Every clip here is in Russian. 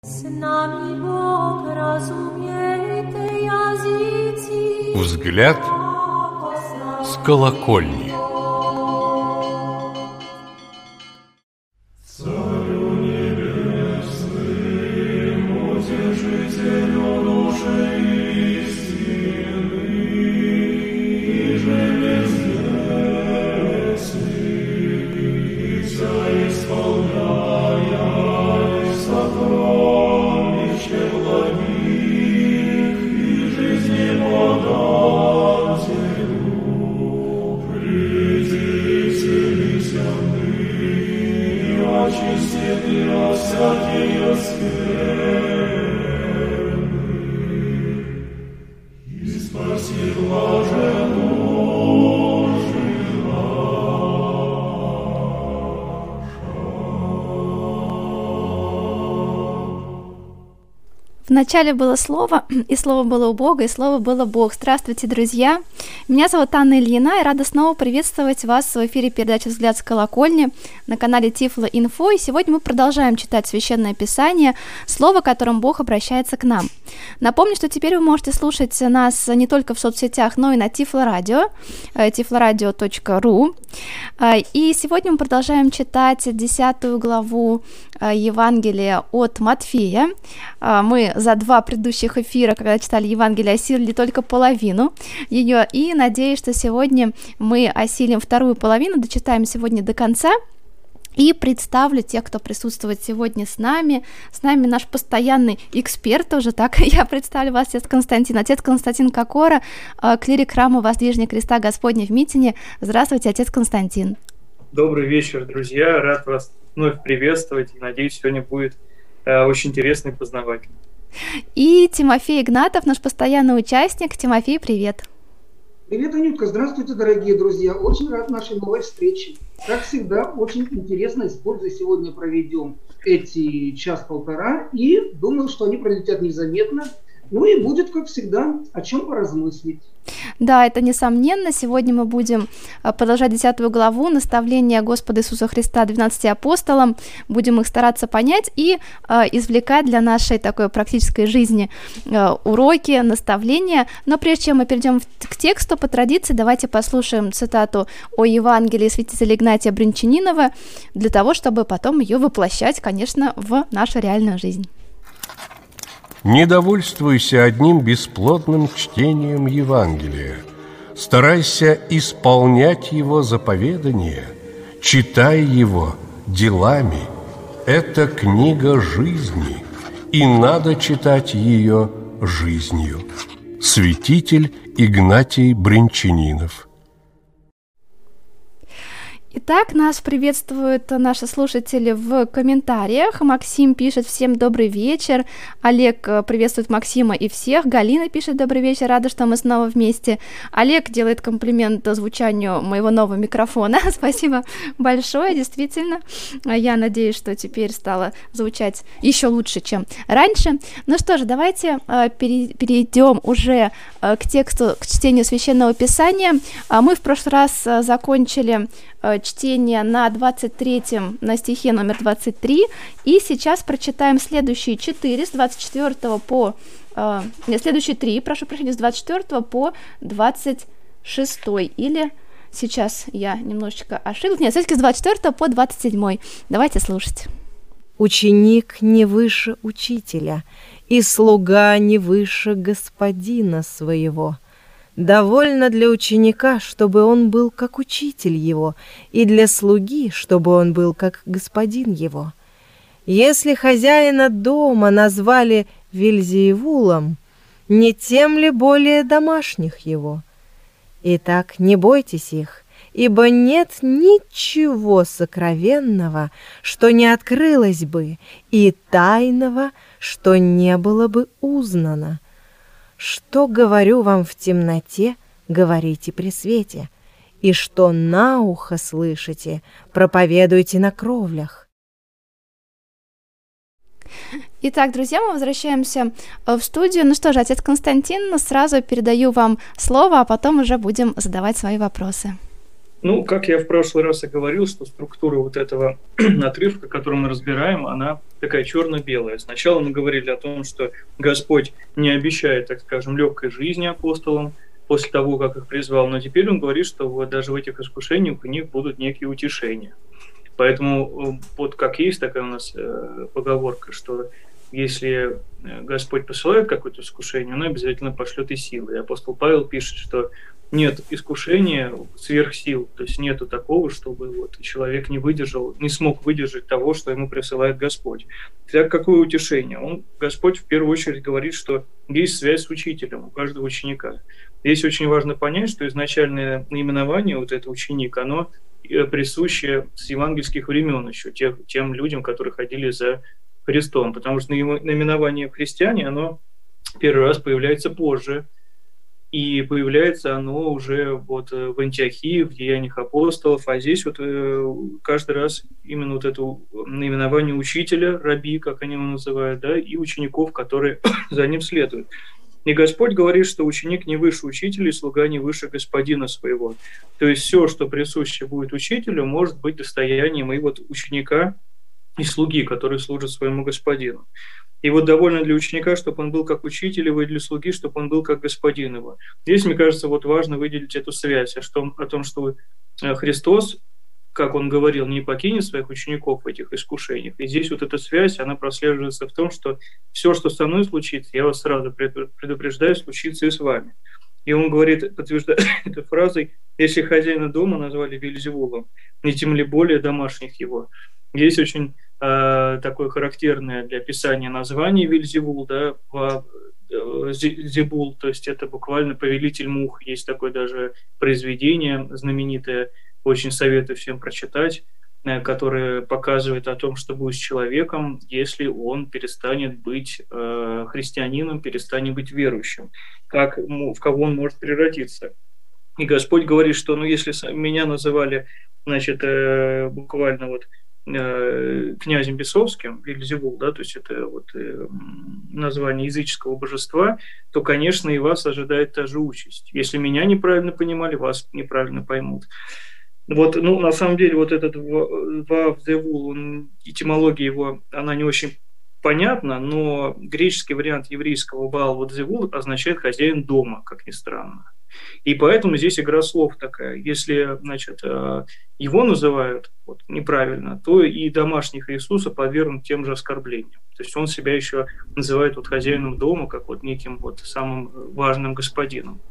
Взгляд с колокольни. Вначале было Слово, и Слово было у Бога, и Слово было Бог. Здравствуйте, друзья! Меня зовут Анна Ильина, и рада снова приветствовать вас в эфире передачи «Взгляд с колокольни» на канале Тифло-Инфо. И сегодня мы продолжаем читать Священное Писание, Слово, которым Бог обращается к нам. Напомню, что теперь вы можете слушать нас не только в соцсетях, но и на Тифло-радио, tifloradio.ru. И сегодня мы продолжаем читать 10 главу Евангелия от Матфея. Мы за два предыдущих эфира, когда читали Евангелие, осилили только половину ее, и надеюсь, что сегодня мы осилим вторую половину, дочитаем сегодня до конца. И представлю тех, кто присутствует сегодня с нами. С нами наш постоянный эксперт уже, так я представлю вас, отец Константин. Отец Константин Кокора, клирик храма Воздвижения Креста Господня в Митине. Здравствуйте, отец Константин. Добрый вечер, друзья. Рад вас вновь приветствовать. Надеюсь, сегодня будет очень интересно и познавательно. И Тимофей Игнатов, наш постоянный участник. Тимофей, привет. Привет, Анютка. Здравствуйте, дорогие друзья. Очень рад нашей новой встрече. Как всегда, очень интересно и с пользой сегодня проведем эти час-полтора. И думаю, что они пролетят незаметно. Ну и будет, как всегда, о чем поразмыслить. Да, это несомненно. Сегодня мы будем продолжать 10 главу наставления Господа Иисуса Христа 12 апостолам. Будем их стараться понять и извлекать для нашей такой практической жизни уроки, наставления. Но прежде чем мы перейдем к тексту, по традиции, давайте послушаем цитату о Евангелии святителя Игнатия Брянчанинова для того, чтобы потом ее воплощать, конечно, в нашу реальную жизнь. Не довольствуйся одним бесплодным чтением Евангелия. Старайся исполнять его заповедания, читай его делами. Это книга жизни, и надо читать ее жизнью. Святитель Игнатий Брянчанинов. Итак, нас приветствуют наши слушатели в комментариях. Максим пишет: всем добрый вечер. Олег приветствует Максима и всех. Галина пишет: добрый вечер, рада, что мы снова вместе. Олег делает комплимент звучанию моего нового микрофона. Спасибо большое, действительно. Я надеюсь, что теперь стало звучать еще лучше, чем раньше. Ну что же, давайте перейдем уже к тексту, к чтению Священного Писания. Мы в прошлый раз закончили чтение на 23-м, на стихе номер 23, и сейчас прочитаем следующие 4, с 24 по... следующие 3, прошу прощения, с 24 по 26, или сейчас я немножечко ошиблась, нет, все-таки с 24 по 27. Давайте слушать. «Ученик не выше учителя, и слуга не выше господина своего. Довольно для ученика, чтобы он был как учитель его, и для слуги, чтобы он был как господин его. Если хозяина дома назвали Вельзевулом, не тем ли более домашних его? Итак, не бойтесь их, ибо нет ничего сокровенного, что не открылось бы, и тайного, что не было бы узнано. Что говорю вам в темноте, говорите при свете, и что на ухо слышите, проповедуйте на кровлях». Итак, друзья, мы возвращаемся в студию. Ну что же, отец Константин, сразу передаю вам слово, а потом уже будем задавать свои вопросы. Ну, как я в прошлый раз и говорил, что структура вот этого отрывка, который мы разбираем, она такая черно-белая. Сначала мы говорили о том, что Господь не обещает, так скажем, легкой жизни апостолам после того, как их призвал, но теперь он говорит, что вот даже в этих искушениях у них будут некие утешения. Поэтому вот как есть такая у нас поговорка, что если Господь посылает какое-то искушение, он обязательно пошлет и силы. И апостол Павел пишет, что нет искушения сверх сил, то есть нету такого, чтобы вот человек не выдержал, не смог выдержать того, что ему присылает Господь. Так какое утешение? Господь в первую очередь говорит, что есть связь с учителем у каждого ученика. Здесь очень важно понять, что изначальное наименование вот это ученик, оно присуще с евангельских времен еще тем людям, которые ходили за Христом, потому что наименование христиане, оно первый раз появляется позже, и появляется оно уже вот в Антиохии, в Деяниях апостолов, а здесь вот каждый раз именно вот это наименование учителя, раби, как они его называют, да, и учеников, которые за ним следуют. И Господь говорит, что ученик не выше учителя, и слуга не выше господина своего. То есть все, что присуще будет учителю, может быть достоянием и вот ученика, и слуги, которые служат своему господину. И вот довольно для ученика, чтобы он был как учитель его, и для слуги, чтобы он был как господин его. Здесь, мне кажется, вот важно выделить эту связь, о том, что Христос, как он говорил, не покинет своих учеников в этих искушениях. И здесь вот эта связь, она прослеживается в том, что все, что со мной случится, я вас сразу предупреждаю, случится и с вами. И он говорит, подтверждая этой фразой, если хозяина дома назвали Вельзевулом, не тем ли более домашних его. Есть очень такое характерное для описания название Вельзевул, да, Зебул, то есть это буквально повелитель мух. Есть такое даже произведение знаменитое, очень советую всем прочитать, которое показывает о том, что будет с человеком, если он перестанет быть христианином, перестанет быть верующим, в кого он может превратиться. И Господь говорит, что если меня называли, значит, буквально вот князем Бесовским, Вельзевул, да, то есть это вот название языческого божества, то, конечно, и вас ожидает та же участь. Если меня неправильно понимали, вас неправильно поймут. Вот, на самом деле, вот этот Вавзевул, этимология его, она не очень понятна, но греческий вариант еврейского Ваал-Вавзевул означает «хозяин дома», как ни странно. И поэтому здесь игра слов такая. Если, значит, его называют неправильно, то и домашних Иисуса подвергнут тем же оскорблениям. То есть он себя еще называет хозяином дома, как неким самым важным господином.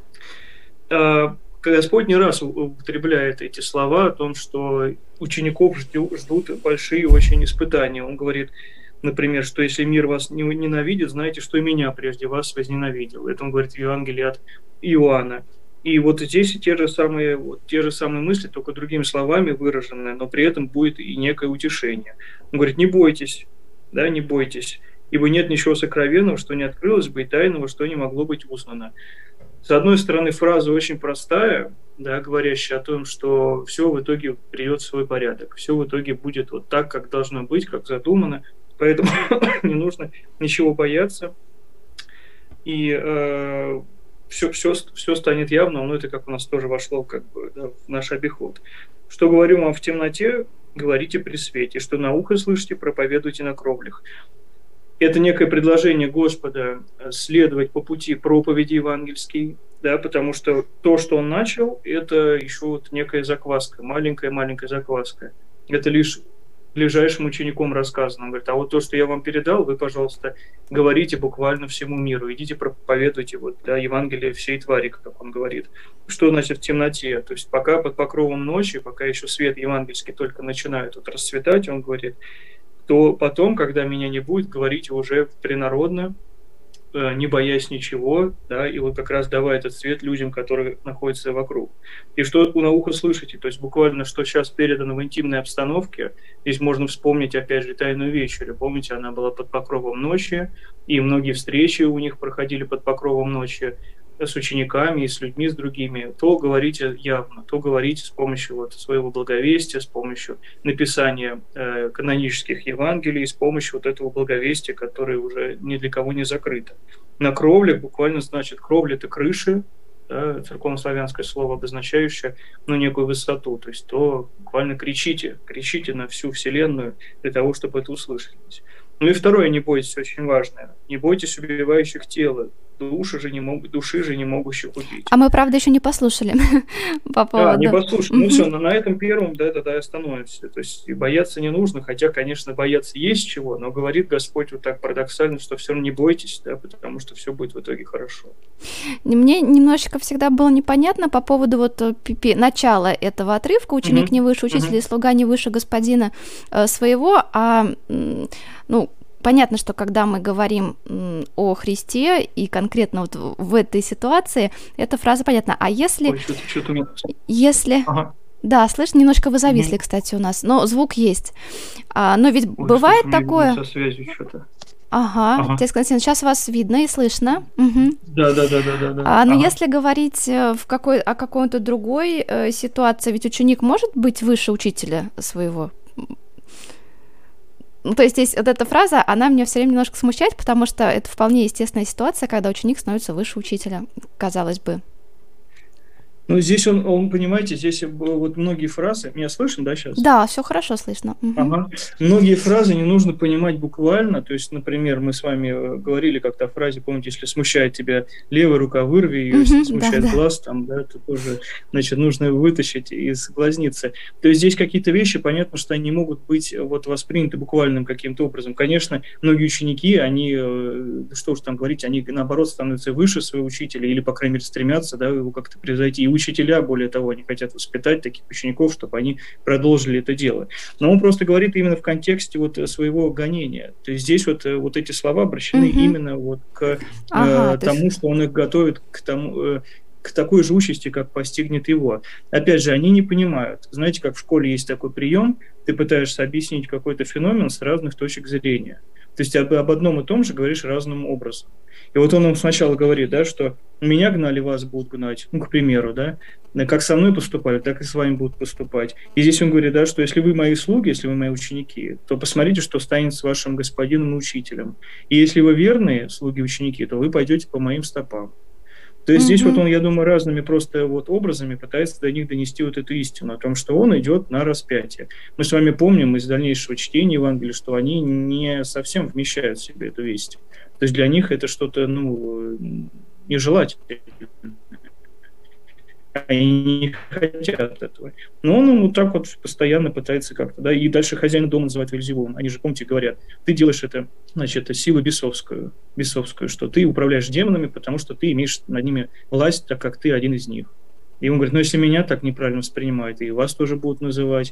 Господь не раз употребляет эти слова о том, что учеников ждут большие очень испытания. Он говорит, например, что если мир вас ненавидит, знайте, что и меня прежде вас возненавидел. Это он говорит в Евангелии от Иоанна. И вот здесь те же самые мысли, только другими словами выраженные, но при этом будет и некое утешение. Он говорит, не бойтесь, да, не бойтесь, ибо нет ничего сокровенного, что не открылось бы, и тайного, что не могло быть узнано. С одной стороны, фраза очень простая, да, говорящая о том, что все в итоге придет в свой порядок, все в итоге будет вот так, как должно быть, как задумано, поэтому не нужно ничего бояться, и все станет явным, но это как у нас тоже вошло в наш обиход. Что говорю вам в темноте, говорите при свете, что на ухо слышите, проповедуйте на кровлях. Это некое предложение Господа следовать по пути проповеди евангельской, да, потому что то, что он начал, это еще некая закваска, маленькая закваска. Это лишь ближайшим учеником рассказано. Он говорит, а вот то, что я вам передал, вы, пожалуйста, говорите буквально всему миру, идите проповедуйте Евангелие всей твари, как он говорит. Что значит в темноте? То есть пока под покровом ночи, пока еще свет евангельский только начинает расцветать, он говорит, то потом, когда меня не будет, говорить уже принародно, не боясь ничего, да, и как раз давая этот свет людям, которые находятся вокруг. И что на ухо слышите, то есть буквально, что сейчас передано в интимной обстановке, здесь можно вспомнить, опять же, «Тайную вечерю». Помните, она была под покровом ночи, и многие встречи у них проходили под покровом ночи с учениками и с людьми, с другими, то говорите явно, то говорите с помощью своего благовестия, с помощью написания канонических Евангелий, с помощью этого благовестия, которое уже ни для кого не закрыто. На кровле буквально значит, кровля – это крыши, да, церковнославянское слово, обозначающее некую высоту, то есть то буквально кричите на всю вселенную для того, чтобы это услышать. Ну и второе, не бойтесь, очень важное, не бойтесь убивающих тела, души же не могущих убить. А мы, правда, еще не послушали по поводу... Да, не послушали. Ну все, но на этом первом, тогда и остановимся. То есть и бояться не нужно, хотя, конечно, бояться есть чего, но говорит Господь вот так парадоксально, что все равно не бойтесь, да, потому что все будет в итоге хорошо. Мне немножечко всегда было непонятно по поводу вот начала этого отрывка «Ученик не выше учителя и слуга не выше господина своего», понятно, что когда мы говорим о Христе и конкретно вот в этой ситуации, эта фраза понятна. А если... Ой, что-то у меня... Если... Ага. Да, слышно, немножко вы зависли, кстати, у нас, но звук есть. Но ведь бывает такое... Со связью что-то. Ага. Отец Константин, сейчас вас видно и слышно. Угу. Да. Но если говорить о какой-то другой ситуации, ведь ученик может быть выше учителя своего? То есть здесь вот эта фраза, она меня все время немножко смущает, потому что это вполне естественная ситуация, когда ученик становится выше учителя, казалось бы. Ну, здесь он, понимаете, здесь вот многие фразы... Меня слышно, да, сейчас? Да, все хорошо слышно. Угу. Ага. Многие фразы не нужно понимать буквально. То есть, например, мы с вами говорили как-то о фразе, помните, если смущает тебя левая рука, вырви ее, если смущает глаз, там, да, то тоже, значит, нужно вытащить из глазницы. То есть здесь какие-то вещи, понятно, что они могут быть вот восприняты буквальным каким-то образом. Конечно, многие ученики, они, что уж там говорить, они, наоборот, становятся выше своего учителя или, по крайней мере, стремятся, да, его как-то превзойти. И учителя, более того, они хотят воспитать таких учеников, чтобы они продолжили это дело. Но он просто говорит именно в контексте вот своего гонения. То есть здесь вот эти слова обращены именно вот к тому, что он их готовит к такой же участи, как постигнет его. Опять же, они не понимают. Знаете, как в школе есть такой прием, ты пытаешься объяснить какой-то феномен с разных точек зрения. То есть об одном и том же говоришь разным образом. И вот он им сначала говорит, да, что меня гнали, вас будут гнать, к примеру, да, как со мной поступали, так и с вами будут поступать. И здесь он говорит, да, что если вы мои слуги, если вы мои ученики, то посмотрите, что станет с вашим господином и учителем. И если вы верные слуги и ученики, то вы пойдете по моим стопам. То есть здесь вот он, я думаю, разными просто вот образами пытается до них донести вот эту истину о том, что он идет на распятие. Мы с вами помним из дальнейшего чтения Евангелия, что они не совсем вмещают в себе эту весть. То есть для них это что-то, нежелательное. Они не хотят этого. Но он вот так вот постоянно пытается как-то, да, и дальше хозяина дома называют Вельзевулом. Они же, помните, говорят, ты делаешь это, значит, силу бесовскую, что ты управляешь демонами, потому что ты имеешь над ними власть, так как ты один из них. И он говорит, если меня так неправильно воспринимают, и вас тоже будут называть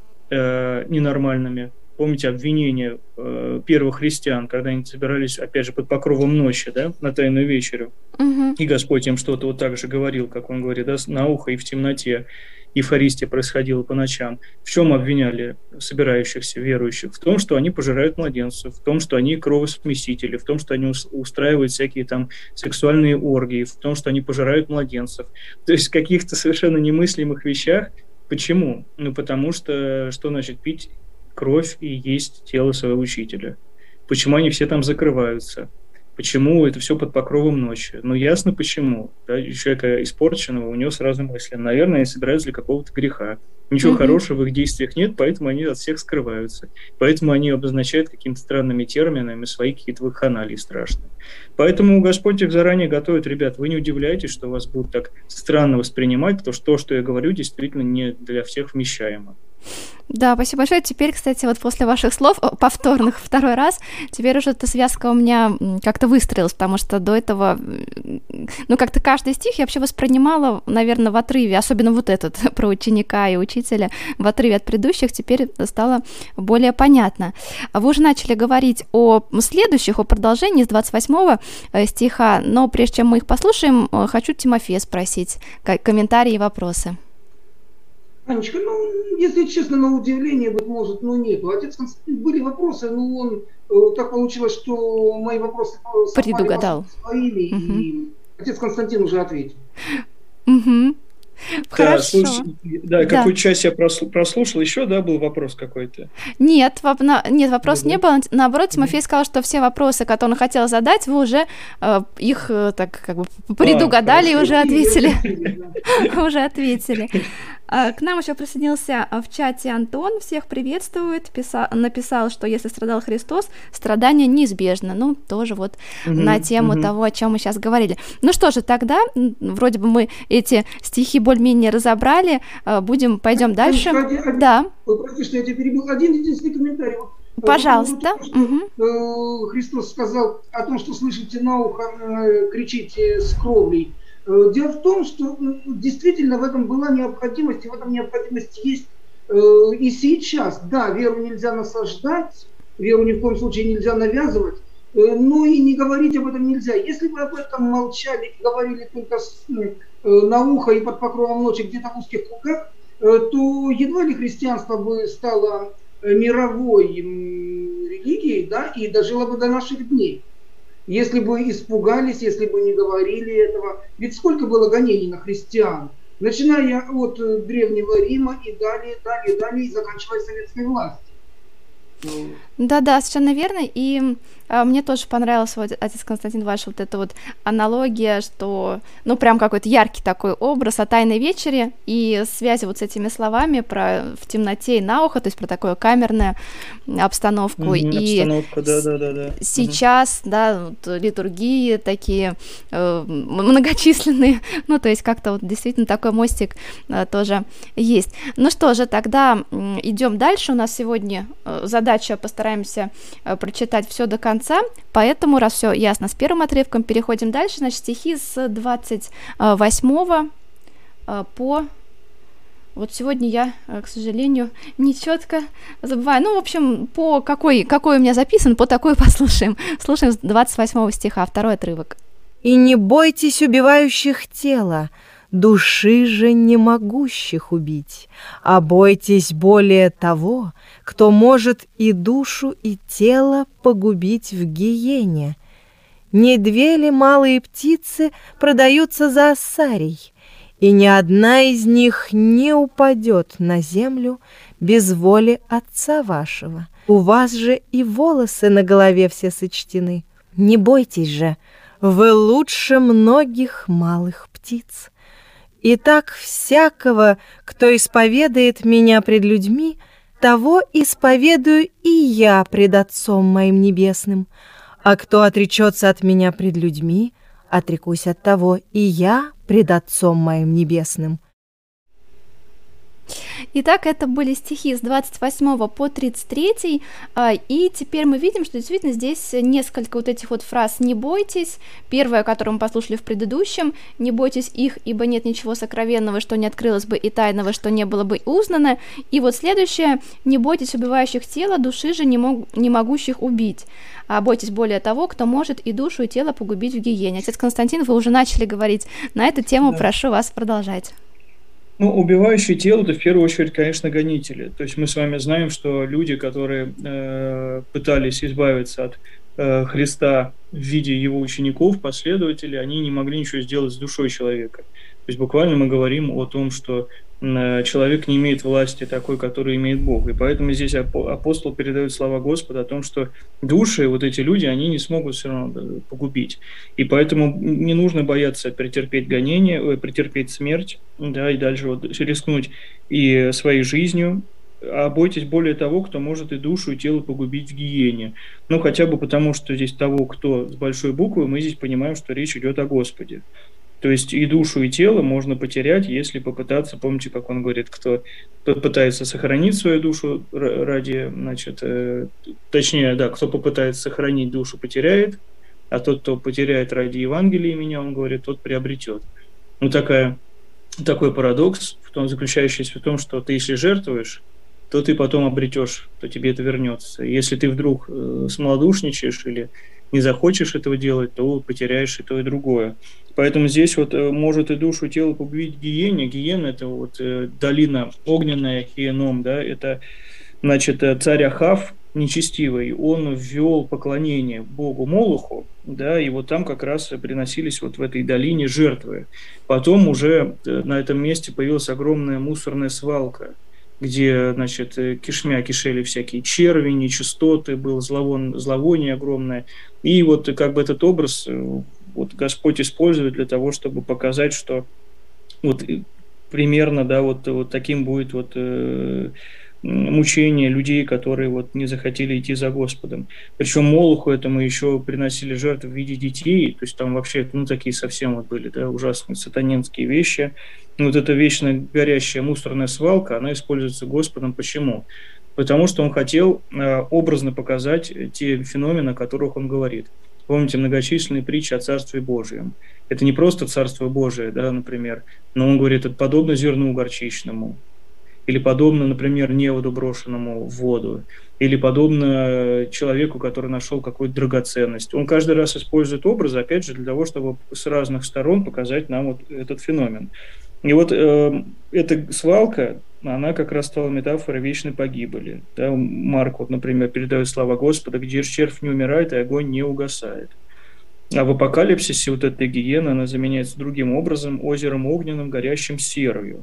ненормальными. Помните обвинения первых христиан, когда они собирались, опять же, под покровом ночи, да, на Тайную вечерю. И Господь им что-то вот так же говорил, как он говорит, да, на ухо и в темноте. Евхаристия происходила по ночам. В чем обвиняли собирающихся верующих? В том, что они пожирают младенцев, в том, что они кровосмесители, в том, что они устраивают всякие там сексуальные оргии, в том, что они пожирают младенцев. То есть в каких-то совершенно немыслимых вещах. Почему? Потому что значит пить кровь и есть тело своего учителя? Почему они все там закрываются? Почему это все под покровом ночи? Ясно почему. Да? У человека испорченного, у него сразу мысли. Наверное, они собираются для какого-то греха. Ничего хорошего в их действиях нет, поэтому они от всех скрываются. Поэтому они обозначают какими-то странными терминами свои какие-то вакханалии страшные. Поэтому Господь их заранее готовит. Ребят, вы не удивляйтесь, что вас будут так странно воспринимать, потому что то, что я говорю, действительно не для всех вмещаемо. Да, спасибо большое. Теперь, кстати, вот после ваших слов, повторных второй раз, теперь уже эта связка у меня как-то выстроилась, потому что до этого, как-то каждый стих я вообще воспринимала, наверное, в отрыве, особенно вот этот про ученика и учителя, в отрыве от предыдущих, теперь стало более понятно. Вы уже начали говорить о следующих, о продолжении с 28 стиха, но прежде чем мы их послушаем, хочу Тимофея спросить комментарии и вопросы. Анечка, если честно, на удивление, быть может, нету. Отец Константин, были вопросы, он так получилось, что мои вопросы предугадал своими, и отец Константин уже ответил. Хорошо. Слушай, да, какую часть я прослушал, еще, да, был вопрос какой-то? Нет, вопрос не был. Наоборот, Тимофей сказал, что все вопросы, которые он хотел задать, вы уже их так как бы предугадали и уже ответили. Уже ответили. К нам еще присоединился в чате Антон, всех приветствует, написал, что если страдал Христос, страдания неизбежно. Ну, тоже вот на тему того, о чем мы сейчас говорили. Ну что же, тогда, вроде бы мы эти стихи более-менее разобрали, пойдем дальше. Да. Прости, что я тебя перебил. Один единственный комментарий. Пожалуйста. Христос сказал о том, что слышите на ухо, кричите с кровлей. Дело в том, что действительно в этом была необходимость, и в этом необходимость есть и сейчас. Да, веру нельзя насаждать, веру ни в коем случае нельзя навязывать, но и не говорить об этом нельзя. Если бы об этом молчали и говорили только на ухо и под покровом ночи где-то в узких кругах, то едва ли христианство бы стало мировой религией, да, и дожило бы до наших дней. Если бы испугались, если бы не говорили этого. Ведь сколько было гонений на христиан, начиная от Древнего Рима и далее, и заканчивая советской властью. Да, совершенно верно. И мне тоже понравилась, вот, отец Константин, ваша вот эта вот аналогия, что, ну, прям какой-то яркий такой образ о Тайной вечере и связи вот с этими словами про в темноте и на ухо, то есть про такую камерную обстановку. И обстановка, да. Сейчас, да, вот, литургии такие многочисленные, ну, то есть как-то вот действительно такой мостик тоже есть. Ну что же, тогда идем дальше. У нас сегодня задача, постараемся прочитать все до конца, поэтому, раз все ясно с первым отрывком, переходим дальше. Значит, стихи с 28 по... Вот сегодня я, к сожалению, не четко забываю. Ну, в общем, по какой у меня записан, по такой послушаем. Слушаем с 28 стиха, второй отрывок. «И не бойтесь убивающих тела, души же не могущих убить, а бойтесь более того, кто может и душу, и тело погубить в гиене. Не две ли малые птицы продаются за ассарий, и ни одна из них не упадет на землю без воли Отца вашего. У вас же и волосы на голове все сочтены. Не бойтесь же, вы лучше многих малых птиц. Итак, всякого, кто исповедает меня пред людьми, того исповедую и я пред Отцом моим небесным. А кто отречется от меня пред людьми, отрекусь от того и я пред Отцом моим небесным». Итак, это были стихи с 28 по 33, и теперь мы видим, что действительно здесь несколько вот этих вот фраз «не бойтесь». Первая, которую мы послушали в предыдущем: «Не бойтесь их, ибо нет ничего сокровенного, что не открылось бы, и тайного, что не было бы узнано». И вот следующее: «Не бойтесь убивающих тело, души же не могущих убить, а бойтесь более того, кто может и душу, и тело погубить в гиене». Отец Константин, вы уже начали говорить на эту тему, да. Прошу вас продолжать. Ну, убивающие тело – это в первую очередь, конечно, гонители. То есть мы с вами знаем, что люди, которые пытались избавиться от Христа в виде его учеников, последователей, они не могли ничего сделать с душой человека. То есть буквально мы говорим о том, что человек не имеет власти такой, которую имеет Бог. И поэтому здесь апостол передает слова Господа о том, что души, вот эти люди, они не смогут все равно погубить. И поэтому не нужно бояться претерпеть гонение, претерпеть смерть, да, и дальше вот рискнуть и своей жизнью, а бойтесь более того, кто может и душу, и тело погубить в гиене. Ну, хотя бы потому, что здесь того, кто с большой буквы, мы здесь понимаем, что речь идет о Господе. То есть и душу, и тело можно потерять, если попытаться, помните, как он говорит, кто пытается сохранить свою душу ради, значит, точнее, да, кто попытается сохранить душу, потеряет, а тот, кто потеряет ради Евангелия меня, он говорит, тот приобретет. Ну, такой парадокс, заключающийся в том, что ты, если жертвуешь, то ты потом обретешь, то тебе это вернется. Если ты вдруг смолодушничаешь или не захочешь этого делать, то потеряешь и то, и другое. Поэтому здесь вот может и душу, и тело погубить гиене. Гиена – это вот долина огненная, Хиеном, да, это, значит, царь Ахав нечестивый, он ввел поклонение богу Молоху, да, и вот там как раз приносились вот в этой долине жертвы. Потом уже на этом месте появилась огромная мусорная свалка, где, значит, кишмя кишели всякие черви, нечистоты, было зловоние огромное. И вот как бы этот образ вот Господь использует для того, чтобы показать, что вот примерно, да, вот таким будет вот мучение людей, которые вот не захотели идти за Господом. Причем Молоху этому еще приносили жертвы в виде детей, то есть там вообще, ну, такие совсем вот были, да, ужасные сатанинские вещи. И вот эта вечно горящая мусорная свалка, она используется Господом. Почему? Потому что он хотел образно показать те феномены, о которых он говорит. Помните многочисленные притчи о Царстве Божьем. Это не просто Царство Божие, да, например, но он говорит, это подобно зерну горчичному, или подобно, например, неводу, брошенному в воду, или подобно человеку, который нашел какую-то драгоценность. Он каждый раз использует образы, опять же, для того, чтобы с разных сторон показать нам вот этот феномен. И вот эта свалка, она как раз стала метафорой вечной погибели. Да, Марк, вот, например, передает слова Господа, где червь не умирает и огонь не угасает. А в апокалипсисе вот эта гиена, она заменяется другим образом, озером огненным, горящим серою.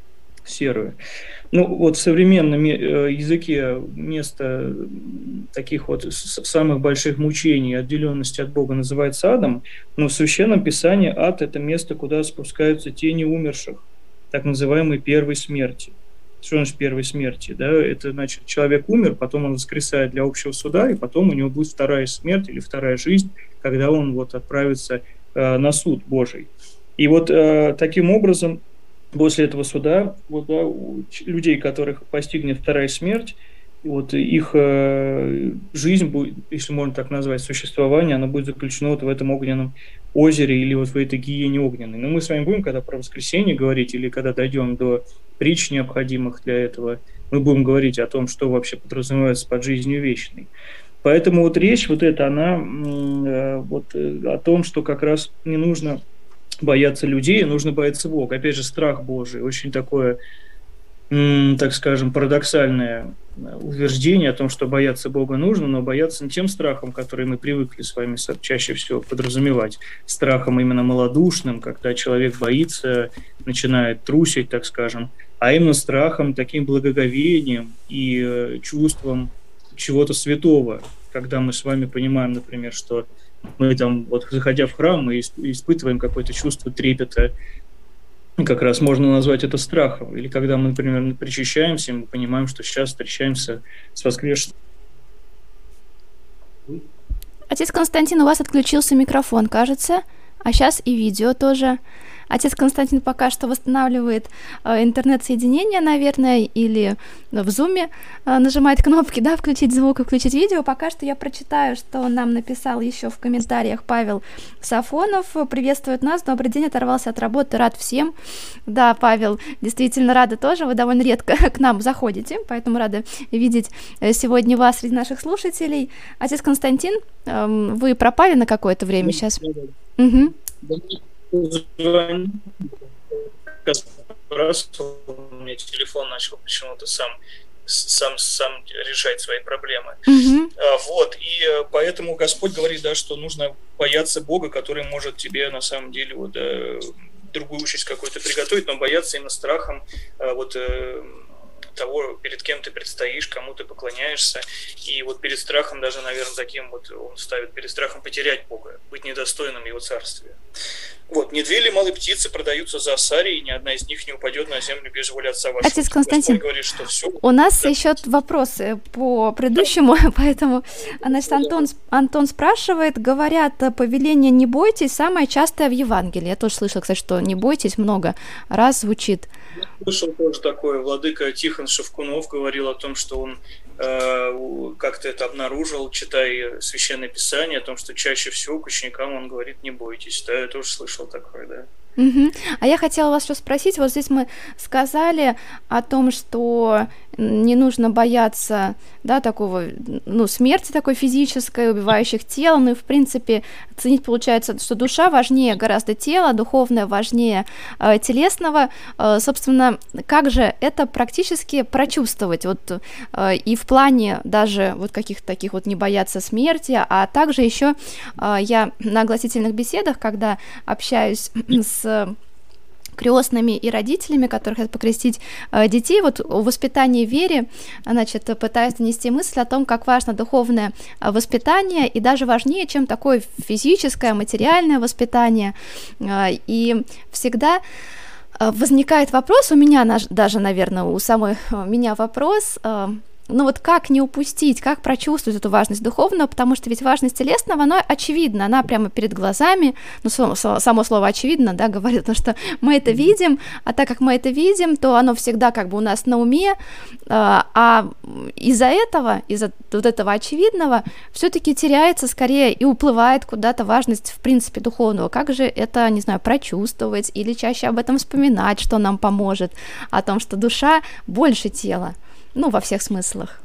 Ну, вот в современном языке место таких вот самых больших мучений, отделенности от Бога называется адом, но в Священном Писании ад – это место, куда спускаются тени умерших, так называемой первой смерти. Что значит первой смерти? Да? Это значит, человек умер, потом он воскресает для общего суда, и потом у него будет вторая смерть или вторая жизнь, когда он вот отправится на суд Божий. И вот таким образом после этого суда вот, да, у людей, которых постигнет вторая смерть, вот их жизнь будет, если можно так назвать, существование, оно будет заключено вот в этом огненном озере или вот в этой гиене огненной. Но мы с вами будем, когда про воскресение говорить, или когда дойдем до притч, необходимых для этого, мы будем говорить о том, что вообще подразумевается под жизнью вечной. Поэтому вот речь вот эта, она вот о том, что как раз не нужно бояться людей, нужно бояться Бога. Опять же, страх Божий. Очень такое, так скажем, парадоксальное утверждение о том, что бояться Бога нужно, но бояться не тем страхом, который мы привыкли с вами чаще всего подразумевать. Страхом именно малодушным, когда человек боится, начинает трусить, так скажем, а именно страхом, таким благоговением и чувством чего-то святого, когда мы с вами понимаем, например, что мы там, вот заходя в храм, мы испытываем какое-то чувство трепета, как раз можно назвать это страхом. Или когда мы, например, причащаемся, мы понимаем, что сейчас встречаемся с воскресшим. Отец Константин, у вас отключился микрофон, кажется, а сейчас и видео тоже. Отец Константин пока что восстанавливает интернет-соединение, наверное, или в зуме нажимает кнопки, да, включить звук и включить видео. Пока что я прочитаю, что нам написал еще в комментариях Павел Сафонов. Приветствует нас, добрый день, оторвался от работы, рад всем. Да, Павел, действительно рада тоже, вы довольно редко к нам заходите, поэтому рада видеть сегодня вас среди наших слушателей. Отец Константин, вы пропали на какое-то время сейчас? Угу. Раз у меня телефон начал почему-то сам решать свои проблемы. Вот, и поэтому Господь говорит, да, что нужно бояться Бога, который может тебе на самом деле вот, другую участь какую-то приготовить, но бояться именно страхом вот того, перед кем ты предстоишь, кому ты поклоняешься. И вот перед страхом даже, наверное, таким вот он ставит, перед страхом потерять Бога, быть недостойным Его Царствия. Вот, не две ли малые птицы продаются за осари, и ни одна из них не упадет на землю без воли Отца вашего. Отец Константин, говорит, что все... у нас еще вопросы по предыдущему, поэтому, значит, Антон спрашивает, говорят, повеление «не бойтесь» самое частое в Евангелии. Я тоже слышала, кстати, что «не бойтесь» много раз звучит. Я слышал тоже такое. Владыка Тихон Шевкунов говорил о том, что он как-то это обнаружил, читая Священное Писание, о том, что чаще всего к ученикам он говорит «не бойтесь». Да, я тоже слышал такое, да. Мгм. А я хотела вас еще спросить, вот здесь мы сказали о том, что не нужно бояться, да, такого, ну, смерти такой физической, убивающих тело, ну и, в принципе, ценить получается, что душа важнее гораздо тела, духовное важнее телесного. Собственно, как же это практически прочувствовать, вот, и в плане даже вот каких-то таких вот не бояться смерти, а также еще я на огласительных беседах, когда общаюсь с крестными и родителями, которые хотят покрестить детей, вот о воспитании в вере, значит, пытаюсь донести мысль о том, как важно духовное воспитание, и даже важнее, чем такое физическое, материальное воспитание. И всегда возникает вопрос, у меня даже, наверное, у самой меня вопрос, ну вот как не упустить, как прочувствовать эту важность духовного, потому что ведь важность телесного, она очевидна, она прямо перед глазами, ну само слово очевидно, да, говорит, потому что мы это видим, а так как мы это видим, то оно всегда как бы у нас на уме, а из-за вот этого очевидного все-таки теряется скорее и уплывает куда-то важность в принципе духовного. Как же это, не знаю, прочувствовать или чаще об этом вспоминать, что нам поможет, о том, что душа больше тела. Ну, во всех смыслах.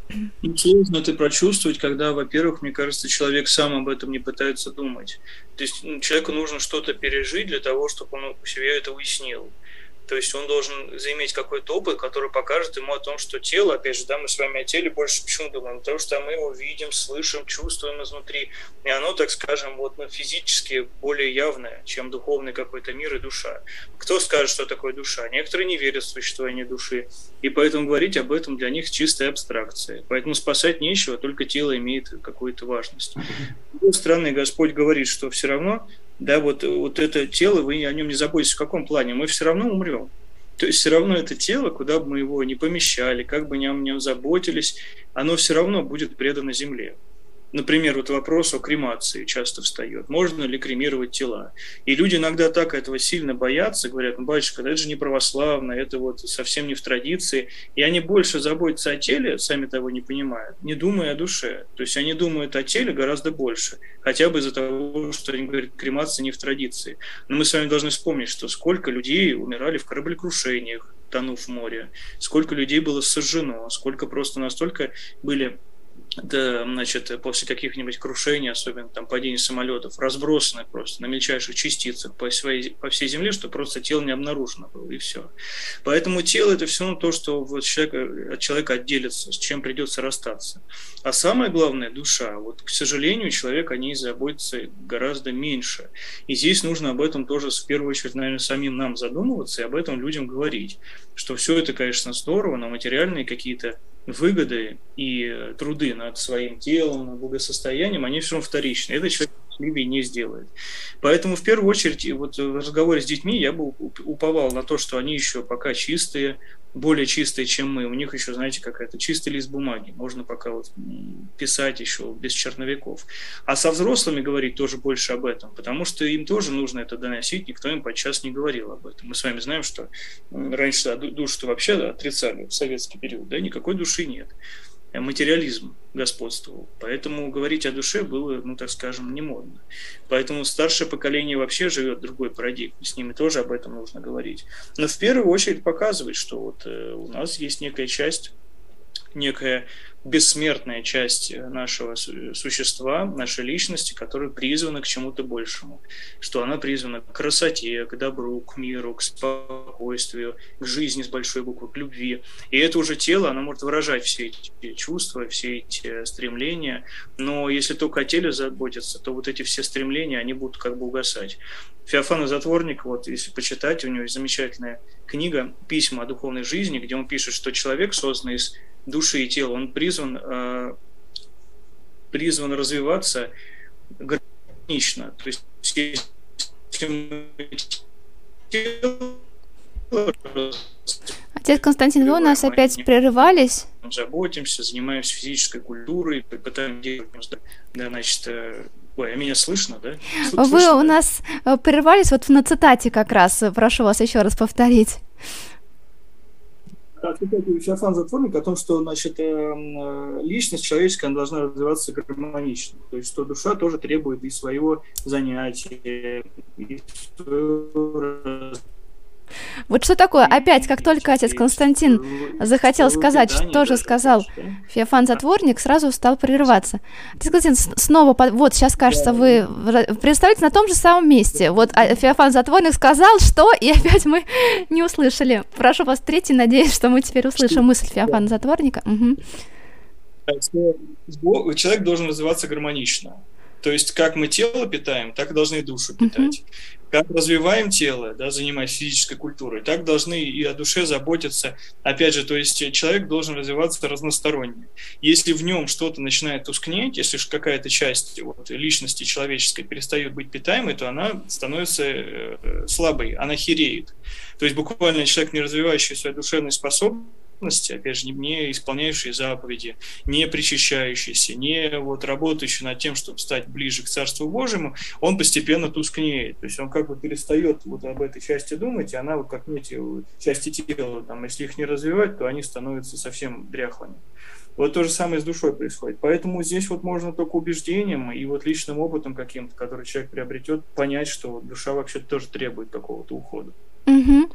Сложно это прочувствовать, когда, во-первых, мне кажется, человек сам об этом не пытается думать. То есть человеку нужно что-то пережить для того, чтобы он у себя это уяснил. То есть он должен заиметь какой-то опыт, который покажет ему о том, что тело, опять же, да, мы с вами о теле больше почему думаем? Потому что мы его видим, слышим, чувствуем изнутри. И оно, так скажем, вот, ну, физически более явное, чем духовный какой-то мир и душа. Кто скажет, что такое душа? Некоторые не верят в существование души. И поэтому говорить об этом для них чистая абстракция. Поэтому спасать нечего, только тело имеет какую-то важность. С другой стороны, Господь говорит, что все равно, да, вот это тело, вы о нем не заботитесь. В каком плане? Мы все равно умрем. То есть все равно это тело, куда бы мы его ни помещали, как бы о нем заботились, оно все равно будет предано земле. Например, вот вопрос о кремации часто встает. Можно ли кремировать тела? И люди иногда так этого сильно боятся, говорят, ну, батюшка, это же не православно, это вот совсем не в традиции. И они больше заботятся о теле, сами того не понимают, не думая о душе. То есть они думают о теле гораздо больше, хотя бы из-за того, что они говорят, кремация не в традиции. Но мы с вами должны вспомнить, что сколько людей умирали в кораблекрушениях, тонув в море, сколько людей было сожжено, сколько просто настолько были... Да, значит, после каких-нибудь крушений, особенно там падений самолетов, разбросаны просто на мельчайших частицах по всей земле, что просто тело не обнаружено было, и все. Поэтому тело – это все равно то, что вот от человека отделится, с чем придется расстаться. А самое главное – душа. Вот, к сожалению, человек о ней заботится гораздо меньше. И здесь нужно об этом тоже, в первую очередь, наверное, самим нам задумываться и об этом людям говорить, что все это, конечно, здорово, но материальные какие-то выгоды и труды над своим телом, над благосостоянием, они все равно вторичны. Это человек счастливее не сделает. Поэтому в первую очередь вот в разговоре с детьми я бы уповал на то, что они еще пока чистые, более чистые, чем мы. У них еще, знаете, какая-то чистый лист бумаги. Можно пока вот писать еще без черновиков. А со взрослыми говорить тоже больше об этом, потому что им тоже нужно это доносить. Никто им подчас не говорил об этом. Мы с вами знаем, что раньше душу-то вообще отрицали в советский период. Да, никакой души нет. Материализм господствовал. Поэтому говорить о душе было, ну, так скажем, не модно. Поэтому старшее поколение вообще живет в другой парадигме. С ними тоже об этом нужно говорить. Но в первую очередь показывать, что вот у нас есть некая часть, некая бессмертная часть нашего существа, нашей личности, которая призвана к чему-то большему, что она призвана к красоте, к добру, к миру, к спокойствию, к жизни с большой буквы, к любви. И это уже тело, оно может выражать все эти чувства, все эти стремления, но если только о теле заботиться, то вот эти все стремления, они будут как бы угасать. Феофан Затворник, вот если почитать, у него есть замечательная книга «Письма о духовной жизни», где он пишет, что человек, созданный из души и тела, он призван развиваться гармонично. То есть, если мы Отец Константин, вы у нас опять прерывались. Заботимся, занимаемся физической культурой, пытаемся, да, значит, ой, а меня слышно, да? Вы у нас прерывались вот на цитате как раз. Прошу вас еще раз повторить. цитату Феофан Затворник о том, что, значит, личность человеческая она должна развиваться гармонично. То есть, что душа тоже требует и своего занятия, и своего... Вот что такое? Опять, как только отец Константин захотел сказать, что же сказал Феофан Затворник, сразу стал прерываться. Отец Константин, снова, вот сейчас, кажется, вы представляете на том же самом месте. Вот Феофан Затворник сказал, что, и опять мы не услышали. Прошу вас, третий, надеюсь, что мы теперь услышим мысль Феофана Затворника. Человек должен развиваться гармонично. То есть, как мы тело питаем, так и должны душу питать. Как развиваем тело, да, занимаясь физической культурой, так должны и о душе заботиться. Опять же, то есть человек должен развиваться разносторонне. Если в нем что-то начинает тускнеть, если какая-то часть вот, личности человеческой перестает быть питаемой, то она становится слабой, она хереет. То есть буквально человек, не развивающий свои душевные способности, опять же, не исполняющий заповеди, не причащающийся, не вот работающий над тем, чтобы стать ближе к Царству Божьему, он постепенно тускнеет. То есть он как бы перестает вот об этой части думать, и она вот как эти части тела, там, если их не развивать, то они становятся совсем дряхлыми. Вот то же самое с душой происходит. Поэтому здесь вот можно только убеждением и вот личным опытом каким-то, который человек приобретет, понять, что душа вообще тоже требует какого-то ухода. Угу.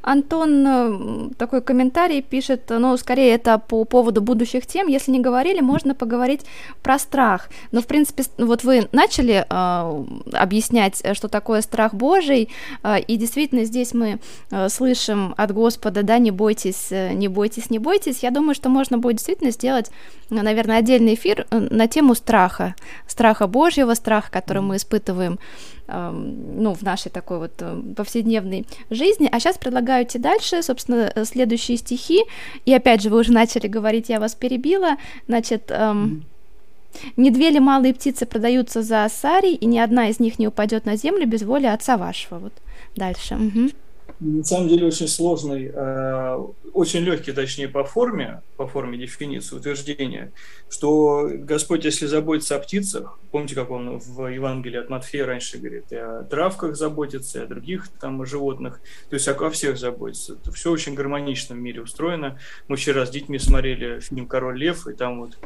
Антон такой комментарий пишет, ну, скорее это по поводу будущих тем. Если не говорили, можно поговорить про страх. Но, в принципе, вот вы начали объяснять, что такое страх Божий, и действительно здесь мы слышим от Господа, да, не бойтесь, не бойтесь, не бойтесь. Я думаю, что можно будет действительно сделать, наверное, отдельный эфир на тему страха Божьего, страха, который мы испытываем, ну, в нашей такой вот повседневной жизни. А сейчас предлагаю идти дальше, собственно, следующие стихи. И опять же, вы уже начали говорить, я вас перебила. Значит, «Не две ли малые птицы продаются за осарий, и ни одна из них не упадет на землю без воли Отца вашего». Вот дальше. Угу. На самом деле очень сложный, очень легкий, точнее, по форме дефиниции, утверждения, что Господь, если заботится о птицах, помните, как Он в Евангелии от Матфея раньше говорит, и о травках заботится, и о других там животных, то есть о всех заботится. Это все очень гармонично в мире устроено. Мы вчера с детьми смотрели фильм «Король лев», и там вот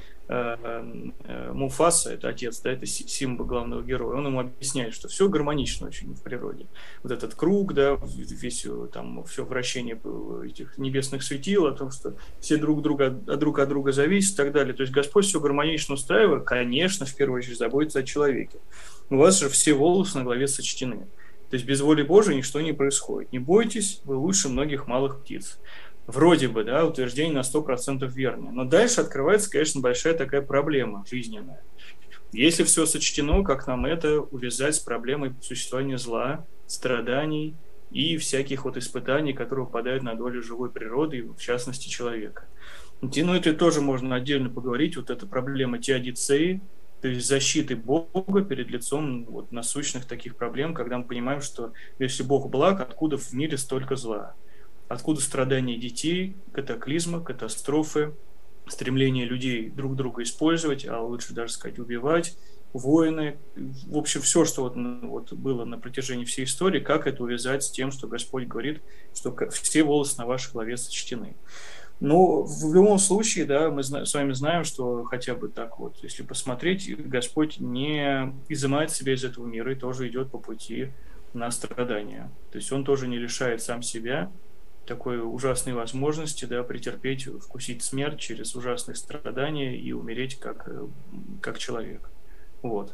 Муфаса, это отец, да, это Симба, главного героя, он ему объясняет, что все гармонично очень в природе. Вот этот круг, да, весь там все вращение этих небесных светил, о том, что все друг от друга зависят и так далее. То есть Господь все гармонично устраивает, конечно, в первую очередь заботится о человеке. У вас же все волосы на голове сочтены. То есть без воли Божией ничто не происходит. Не бойтесь, вы лучше многих малых птиц. Вроде бы, да, утверждение на 100% верное. Но дальше открывается, конечно, большая такая проблема жизненная. Если все сочтено, как нам это увязать с проблемой существования зла, страданий и всяких вот испытаний, которые выпадают на долю живой природы, в частности, человека. Ну, это тоже можно отдельно поговорить. Вот эта проблема теодицеи, то есть защиты Бога перед лицом вот насущных таких проблем, когда мы понимаем, что если Бог благ, откуда в мире столько зла? Откуда страдания детей, катаклизмы, катастрофы, стремление людей друг друга использовать, а лучше даже сказать убивать, войны, в общем, все, что вот было на протяжении всей истории, как это увязать с тем, что Господь говорит, что все волосы на вашей голове сочтены. Но в любом случае, да, мы с вами знаем, что хотя бы так вот, если посмотреть, Господь не изымает себя из этого мира и тоже идет по пути на страдания. То есть Он тоже не лишает сам себя такой ужасной возможности, да, претерпеть, вкусить смерть через ужасные страдания и умереть как человек. Вот.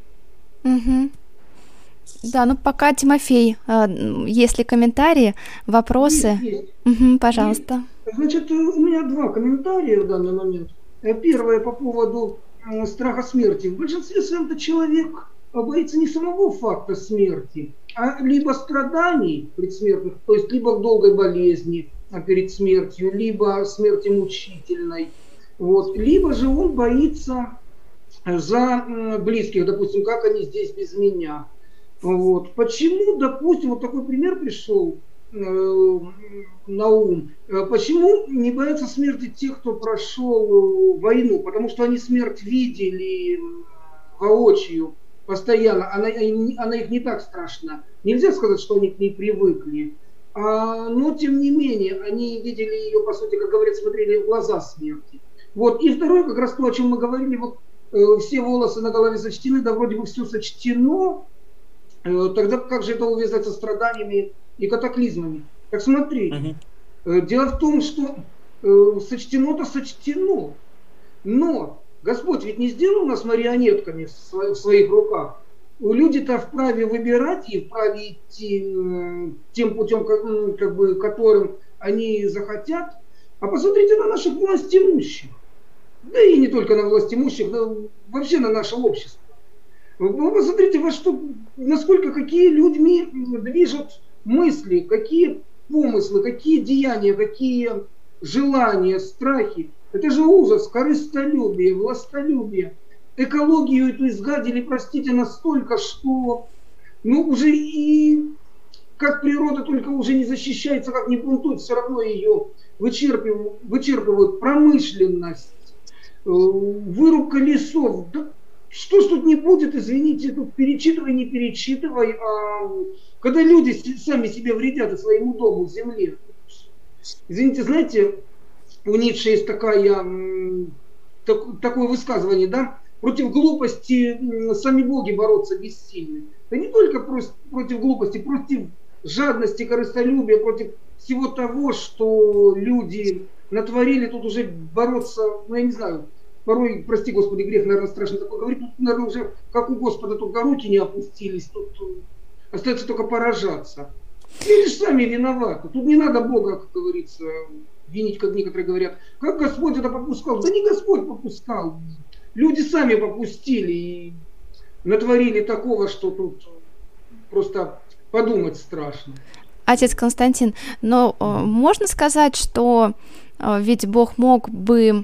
Угу. Да, ну пока, Тимофей, есть ли комментарии, вопросы? Есть. Угу, пожалуйста. Значит, у меня два комментария в данный момент. Первое по поводу страха смерти. В большинстве своем-то человек боится не самого факта смерти, а либо страданий предсмертных, то есть либо долгой болезни перед смертью, либо смерти мучительной, вот, либо же он боится за близких, допустим, как они здесь без меня. Вот. Почему, допустим, вот такой пример пришел на ум, почему не боятся смерти тех, кто прошел войну? Потому что они смерть видели воочию постоянно, она их не так страшна. Нельзя сказать, что они к ней привыкли. но тем не менее они видели ее, по сути, как говорят, смотрели в глаза смерти. Вот. И второе, как раз то, о чем мы говорили, вот все волосы на голове сочтены, да вроде бы все сочтено, тогда как же это увязать со страданиями и катаклизмами? Так смотри, дело в том, что сочтено-то сочтено, но Господь ведь не сделал нас марионетками в своих руках. Люди-то вправе выбирать и вправе идти тем путем, как бы, которым они захотят. А посмотрите на наших властимущих. Да и не только на властимущих, но вообще на наше общество. Вы посмотрите, насколько какие людьми движут мысли, какие помыслы, какие деяния, какие желания, страхи. Это же ужас, корыстолюбие, властолюбие. Экологию эту изгадили, простите, настолько, что уже и как природа только уже не защищается, как не бунтует, все равно ее вычерпывают. Промышленность, вырубка лесов. Да что ж тут не будет, извините, тут перечитывай, не перечитывай. Когда люди сами себе вредят и своему дому, земле. Извините, знаете, у Ницше есть такое высказывание, да? Против глупости сами боги бороться бессильны. Да не только против глупости, против жадности, корыстолюбия, против всего того, что люди натворили, тут уже бороться, я не знаю, порой, прости Господи, грех, наверное, страшно такое говорить, тут, наверное, уже как у Господа только руки не опустились, тут остается только поражаться. Люди сами виноваты, тут не надо Бога, как говорится, винить, как некоторые говорят. Как Господь это попускал? Да не Господь попускал. Люди сами попустили и натворили такого, что тут просто подумать страшно. Отец Константин, но можно сказать, что ведь Бог мог бы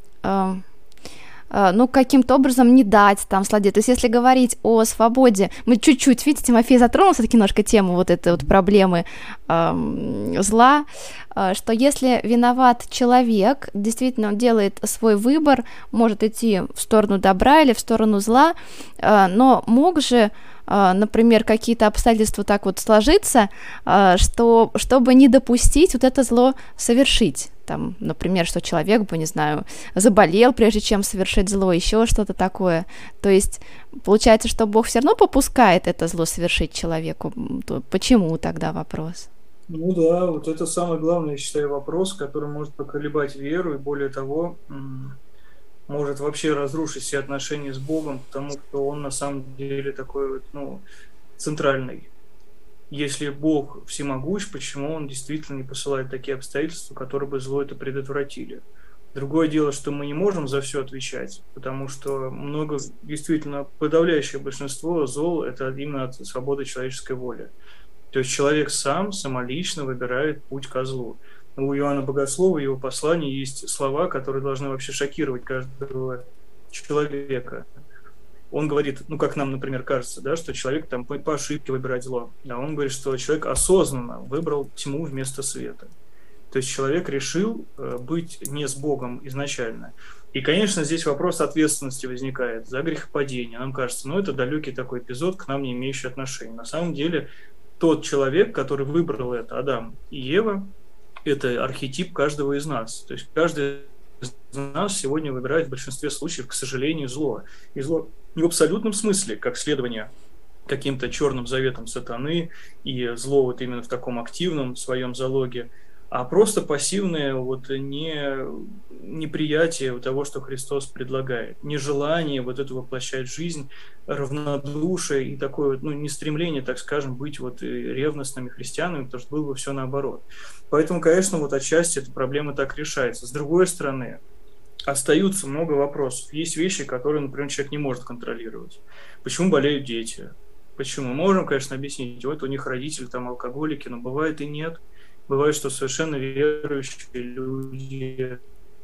каким-то образом не дать там сладе. То есть если говорить о свободе, мы чуть-чуть, видите, Тимофей затронул все-таки немножко тему вот этой вот проблемы зла, что если виноват человек, действительно он делает свой выбор, может идти в сторону добра или в сторону зла, но мог же, например, какие-то обстоятельства так вот сложиться, чтобы не допустить вот это зло совершить. Там, например, что человек бы, не знаю, заболел, прежде чем совершить зло, еще что-то такое. То есть получается, что Бог все равно попускает это зло совершить человеку. Почему тогда вопрос? Ну да, вот это самый главный, я считаю, вопрос, который может поколебать веру и, более того, может вообще разрушить все отношения с Богом, потому что Он на самом деле такой центральный. Если Бог всемогущ, почему Он действительно не посылает такие обстоятельства, которые бы зло это предотвратили? Другое дело, что мы не можем за все отвечать, потому что действительно, подавляющее большинство зол – это именно от свободы человеческой воли. То есть человек самолично выбирает путь ко злу. У Иоанна Богослова, в его послании есть слова, которые должны вообще шокировать каждого человека. Он говорит, как нам, например, кажется, да, что человек там по ошибке выбирает зло. А он говорит, что человек осознанно выбрал тьму вместо света. То есть человек решил быть не с Богом изначально. И, конечно, здесь вопрос ответственности возникает за грехопадение. Нам кажется, это далекий такой эпизод, к нам не имеющий отношения. На самом деле, тот человек, который выбрал это, Адам и Ева, это архетип каждого из нас. То есть каждый из нас сегодня выбирает в большинстве случаев, к сожалению, зло. И зло не в абсолютном смысле, как следование каким-то черным заветам сатаны, и зло вот именно в таком активном своем залоге, а просто пассивное неприятие того, что Христос предлагает, нежелание это воплощать в жизнь, равнодушие и такое не стремление, так скажем, быть ревностными христианами, потому что было бы все наоборот. Поэтому, конечно, отчасти эта проблема так решается. С другой стороны, остаются много вопросов. Есть вещи, которые, например, человек не может контролировать. Почему болеют дети? Почему? Мы можем, конечно, объяснить, у них родители там алкоголики, но бывает и нет. Бывает, что совершенно верующие люди,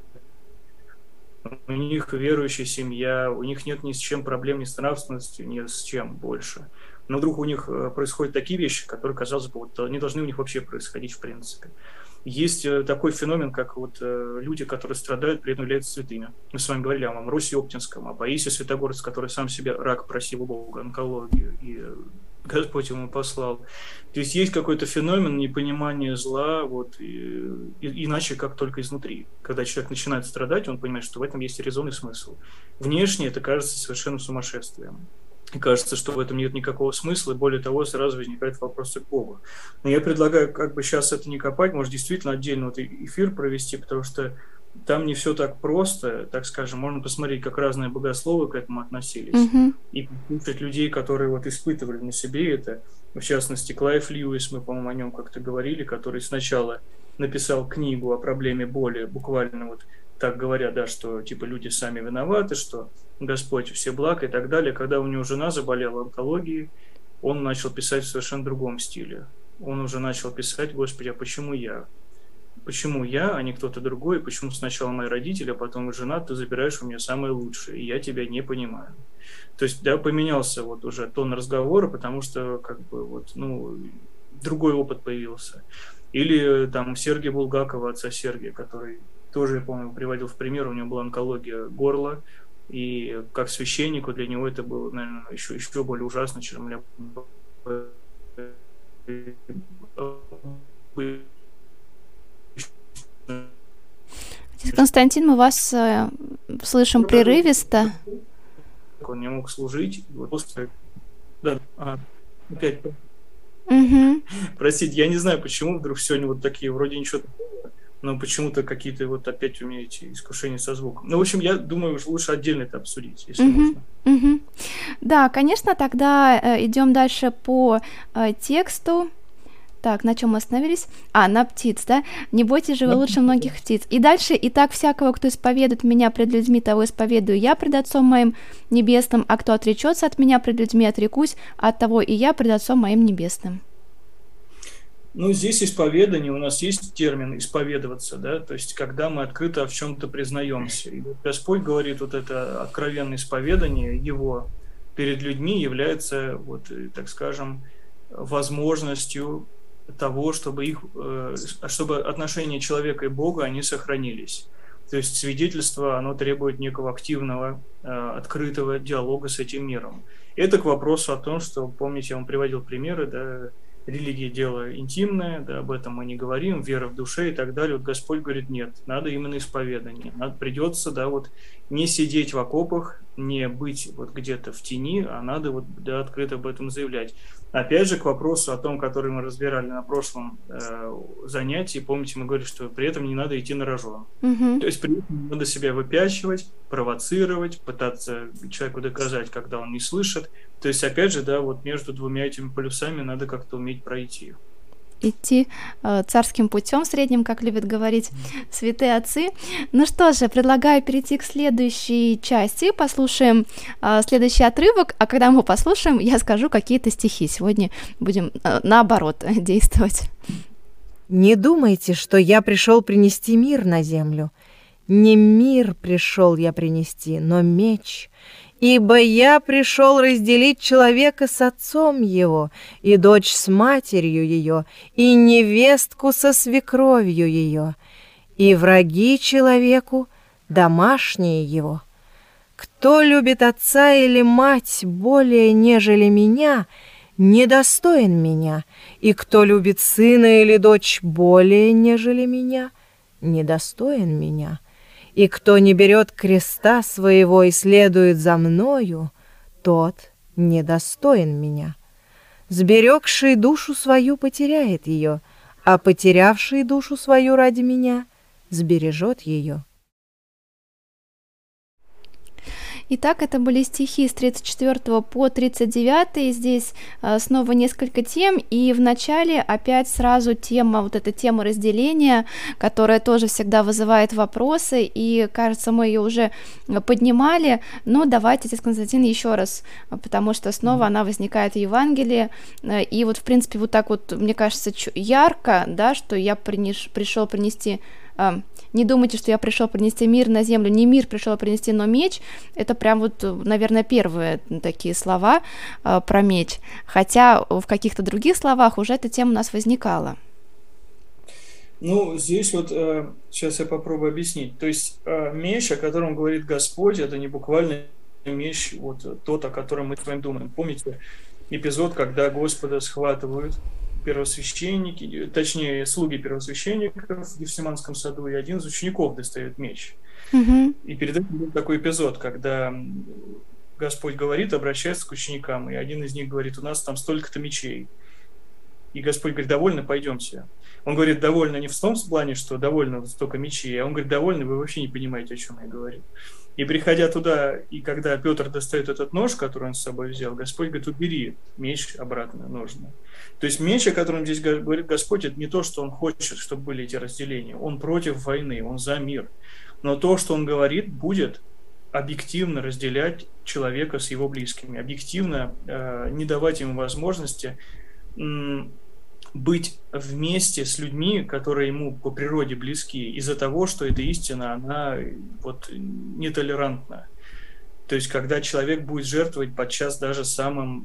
у них верующая семья, у них нет ни с чем проблем, ни с нравственностью, ни с чем больше. Но вдруг у них происходят такие вещи, которые, казалось бы, не должны у них вообще происходить в принципе. Есть такой феномен, как люди, которые страдают, при этом являются святыми. Мы с вами говорили о Амвросии Оптинском, о Паисии Святогорце, который сам себе рак просил у Бога, онкологию, и Господь ему послал. То есть какой-то феномен непонимания зла, вот, иначе как только изнутри. Когда человек начинает страдать, он понимает, что в этом есть резон и смысл. Внешне это кажется совершенно сумасшествием. И кажется, что в этом нет никакого смысла, и более того, сразу возникает вопрос к Богу. Но я предлагаю как бы сейчас это не копать, может действительно отдельно вот эфир провести, потому что там не все так просто, так скажем, можно посмотреть, как разные богословы к этому относились, и послушать людей, которые вот испытывали на себе это. В частности, Клайв Льюис, мы, по-моему, о нем как-то говорили, который сначала написал книгу о проблеме боли, буквально вот так говоря, да, что типа люди сами виноваты, что Господь все благ и так далее. Когда у него жена заболела онкологией, он начал писать в совершенно другом стиле. Он уже начал писать: Господи, а почему я? Почему я, а не кто-то другой? Почему сначала мои родители, а потом жена, ты забираешь у меня самое лучшее, и я тебя не понимаю? То есть, да, поменялся вот уже тон разговора, потому что, как бы, вот, ну, другой опыт появился. Или там Сергия Булгакова, отца Сергия, который тоже, я помню, приводил в пример, у него была онкология горла, и как священнику для него это было, наверное, еще более ужасно, чем для... Отец Константин, мы вас слышим прерывисто. Он не мог служить. Вот после... Да, опять. Простите, я не знаю, почему вдруг сегодня вот такие, вроде ничего такого, но почему-то какие-то вот опять у меня эти искушения со звуком. Ну, в общем, я думаю, лучше отдельно это обсудить, если можно. Да, конечно, тогда идем дальше по тексту. Так, на чем мы остановились? На птиц, да? «Не бойтесь же вы лучше многих птиц». И дальше: «Итак, всякого, кто исповедует меня пред людьми, того исповедую я пред Отцом моим небесным, а кто отречется от меня пред людьми, отрекусь от того и я пред Отцом моим небесным». Ну, здесь исповедание, у нас есть термин «исповедоваться», да, то есть когда мы открыто в чем-то признаемся. И Господь говорит, вот это откровенное исповедание Его перед людьми является, вот, так скажем, возможностью того, чтобы отношения человека и Бога, они сохранились. То есть свидетельство, оно требует некого активного, открытого диалога с этим миром. Это к вопросу о том, что, помните, я вам приводил примеры, да, религия – дело интимное, да, об этом мы не говорим, вера в душе и так далее. Вот Господь говорит, нет, надо именно исповедание. Придется, да, вот не сидеть в окопах, не быть вот где-то в тени, а надо вот, да, открыто об этом заявлять. Опять же, к вопросу о том, который мы разбирали на прошлом занятии, помните, мы говорили, что при этом не надо идти на рожон. То есть при этом надо себя выпячивать, провоцировать, пытаться человеку доказать, когда он не слышит. То есть, опять же, да, вот между двумя этими полюсами надо как-то уметь пройти. Идти царским путем средним, как любят говорить святые отцы. Ну что же, предлагаю перейти к следующей части, послушаем следующий отрывок, а когда мы послушаем, я скажу какие-то стихи. Сегодня будем наоборот действовать. «Не думайте, что я пришел принести мир на землю. Не мир пришел я принести, но меч. Ибо я пришел разделить человека с отцом его, и дочь с матерью ее, и невестку со свекровью ее, и враги человеку домашние его. Кто любит отца или мать более, нежели меня, недостоин меня, и кто любит сына или дочь более, нежели меня, недостоин меня. И кто не берет креста своего и следует за мною, тот недостоин меня. Сберегший душу свою потеряет ее, а потерявший душу свою ради меня сбережет ее». Итак, это были стихи с 34 по 39, здесь снова несколько тем, и в начале опять сразу тема, вот эта тема разделения, которая тоже всегда вызывает вопросы, и, кажется, мы ее уже поднимали, но давайте, отец Константин, еще раз, потому что снова она возникает в Евангелии, и вот, в принципе, вот так вот, мне кажется, ярко, да, что я пришел принести... Не думайте, что я пришел принести мир на землю, не мир пришел принести, но меч. Это прям вот, наверное, первые такие слова про меч. Хотя в каких-то других словах уже эта тема у нас возникала. Ну, здесь вот сейчас я попробую объяснить. То есть меч, о котором говорит Господь, это не буквально меч, вот тот, о котором мы с вами думаем. Помните, эпизод, когда Господа схватывают первосвященники, точнее, слуги первосвященников в Гефсиманском саду, и один из учеников достает меч. И перед этим был такой эпизод, когда Господь говорит, обращается к ученикам, и один из них говорит: у нас там столько-то мечей. И Господь говорит: довольно, пойдемте. Он говорит: довольно не в том плане, что довольно столько мечей, а он говорит: довольно, вы вообще не понимаете, о чем я говорю. И приходя туда, и когда Петр достает этот нож, который он с собой взял, Господь говорит: убери меч обратно, ножны. То есть меч, о котором здесь говорит Господь, это не то, что он хочет, чтобы были эти разделения. Он против войны, он за мир. Но то, что он говорит, будет объективно разделять человека с его близкими, объективно не давать ему возможности быть вместе с людьми, которые ему по природе близки, из-за того, что эта истина, она вот нетолерантна. То есть, когда человек будет жертвовать подчас даже самым,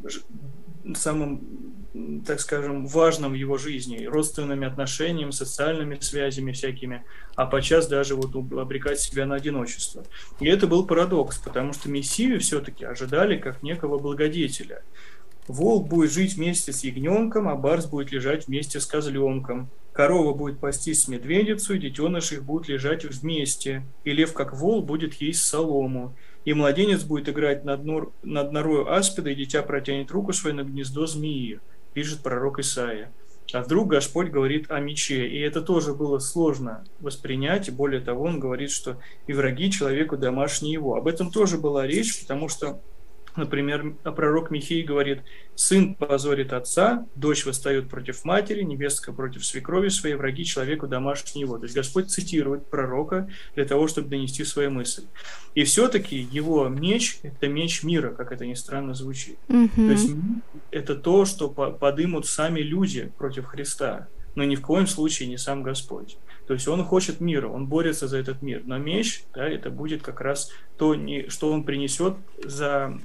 так скажем, важным в его жизни, родственными отношениями, социальными связями всякими, а подчас даже вот обрекать себя на одиночество. И это был парадокс, потому что Мессию все-таки ожидали как некого благодетеля. Волк будет жить вместе с ягненком, а барс будет лежать вместе с козленком. Корова будет пастись с медведицей, детеныши их будут лежать вместе. И лев, как вол, будет есть солому. И младенец будет играть над норою аспида, и дитя протянет руку свою на гнездо змеи, пишет пророк Исаия. А вдруг Господь говорит о мече. И это тоже было сложно воспринять. И более того, он говорит, что и враги человеку домашние его. Об этом тоже была речь, потому что, например, пророк Михей говорит: сын позорит отца, дочь восстает против матери, невестка против свекрови своей, враги человеку домашнего его. То есть Господь цитирует пророка для того, чтобы донести свою мысль. И все-таки его меч – это меч мира, как это ни странно звучит. То есть это то, что подымут сами люди против Христа, но ни в коем случае не сам Господь. То есть он хочет мира, он борется за этот мир. Но меч, да, это будет как раз то, что он принесет за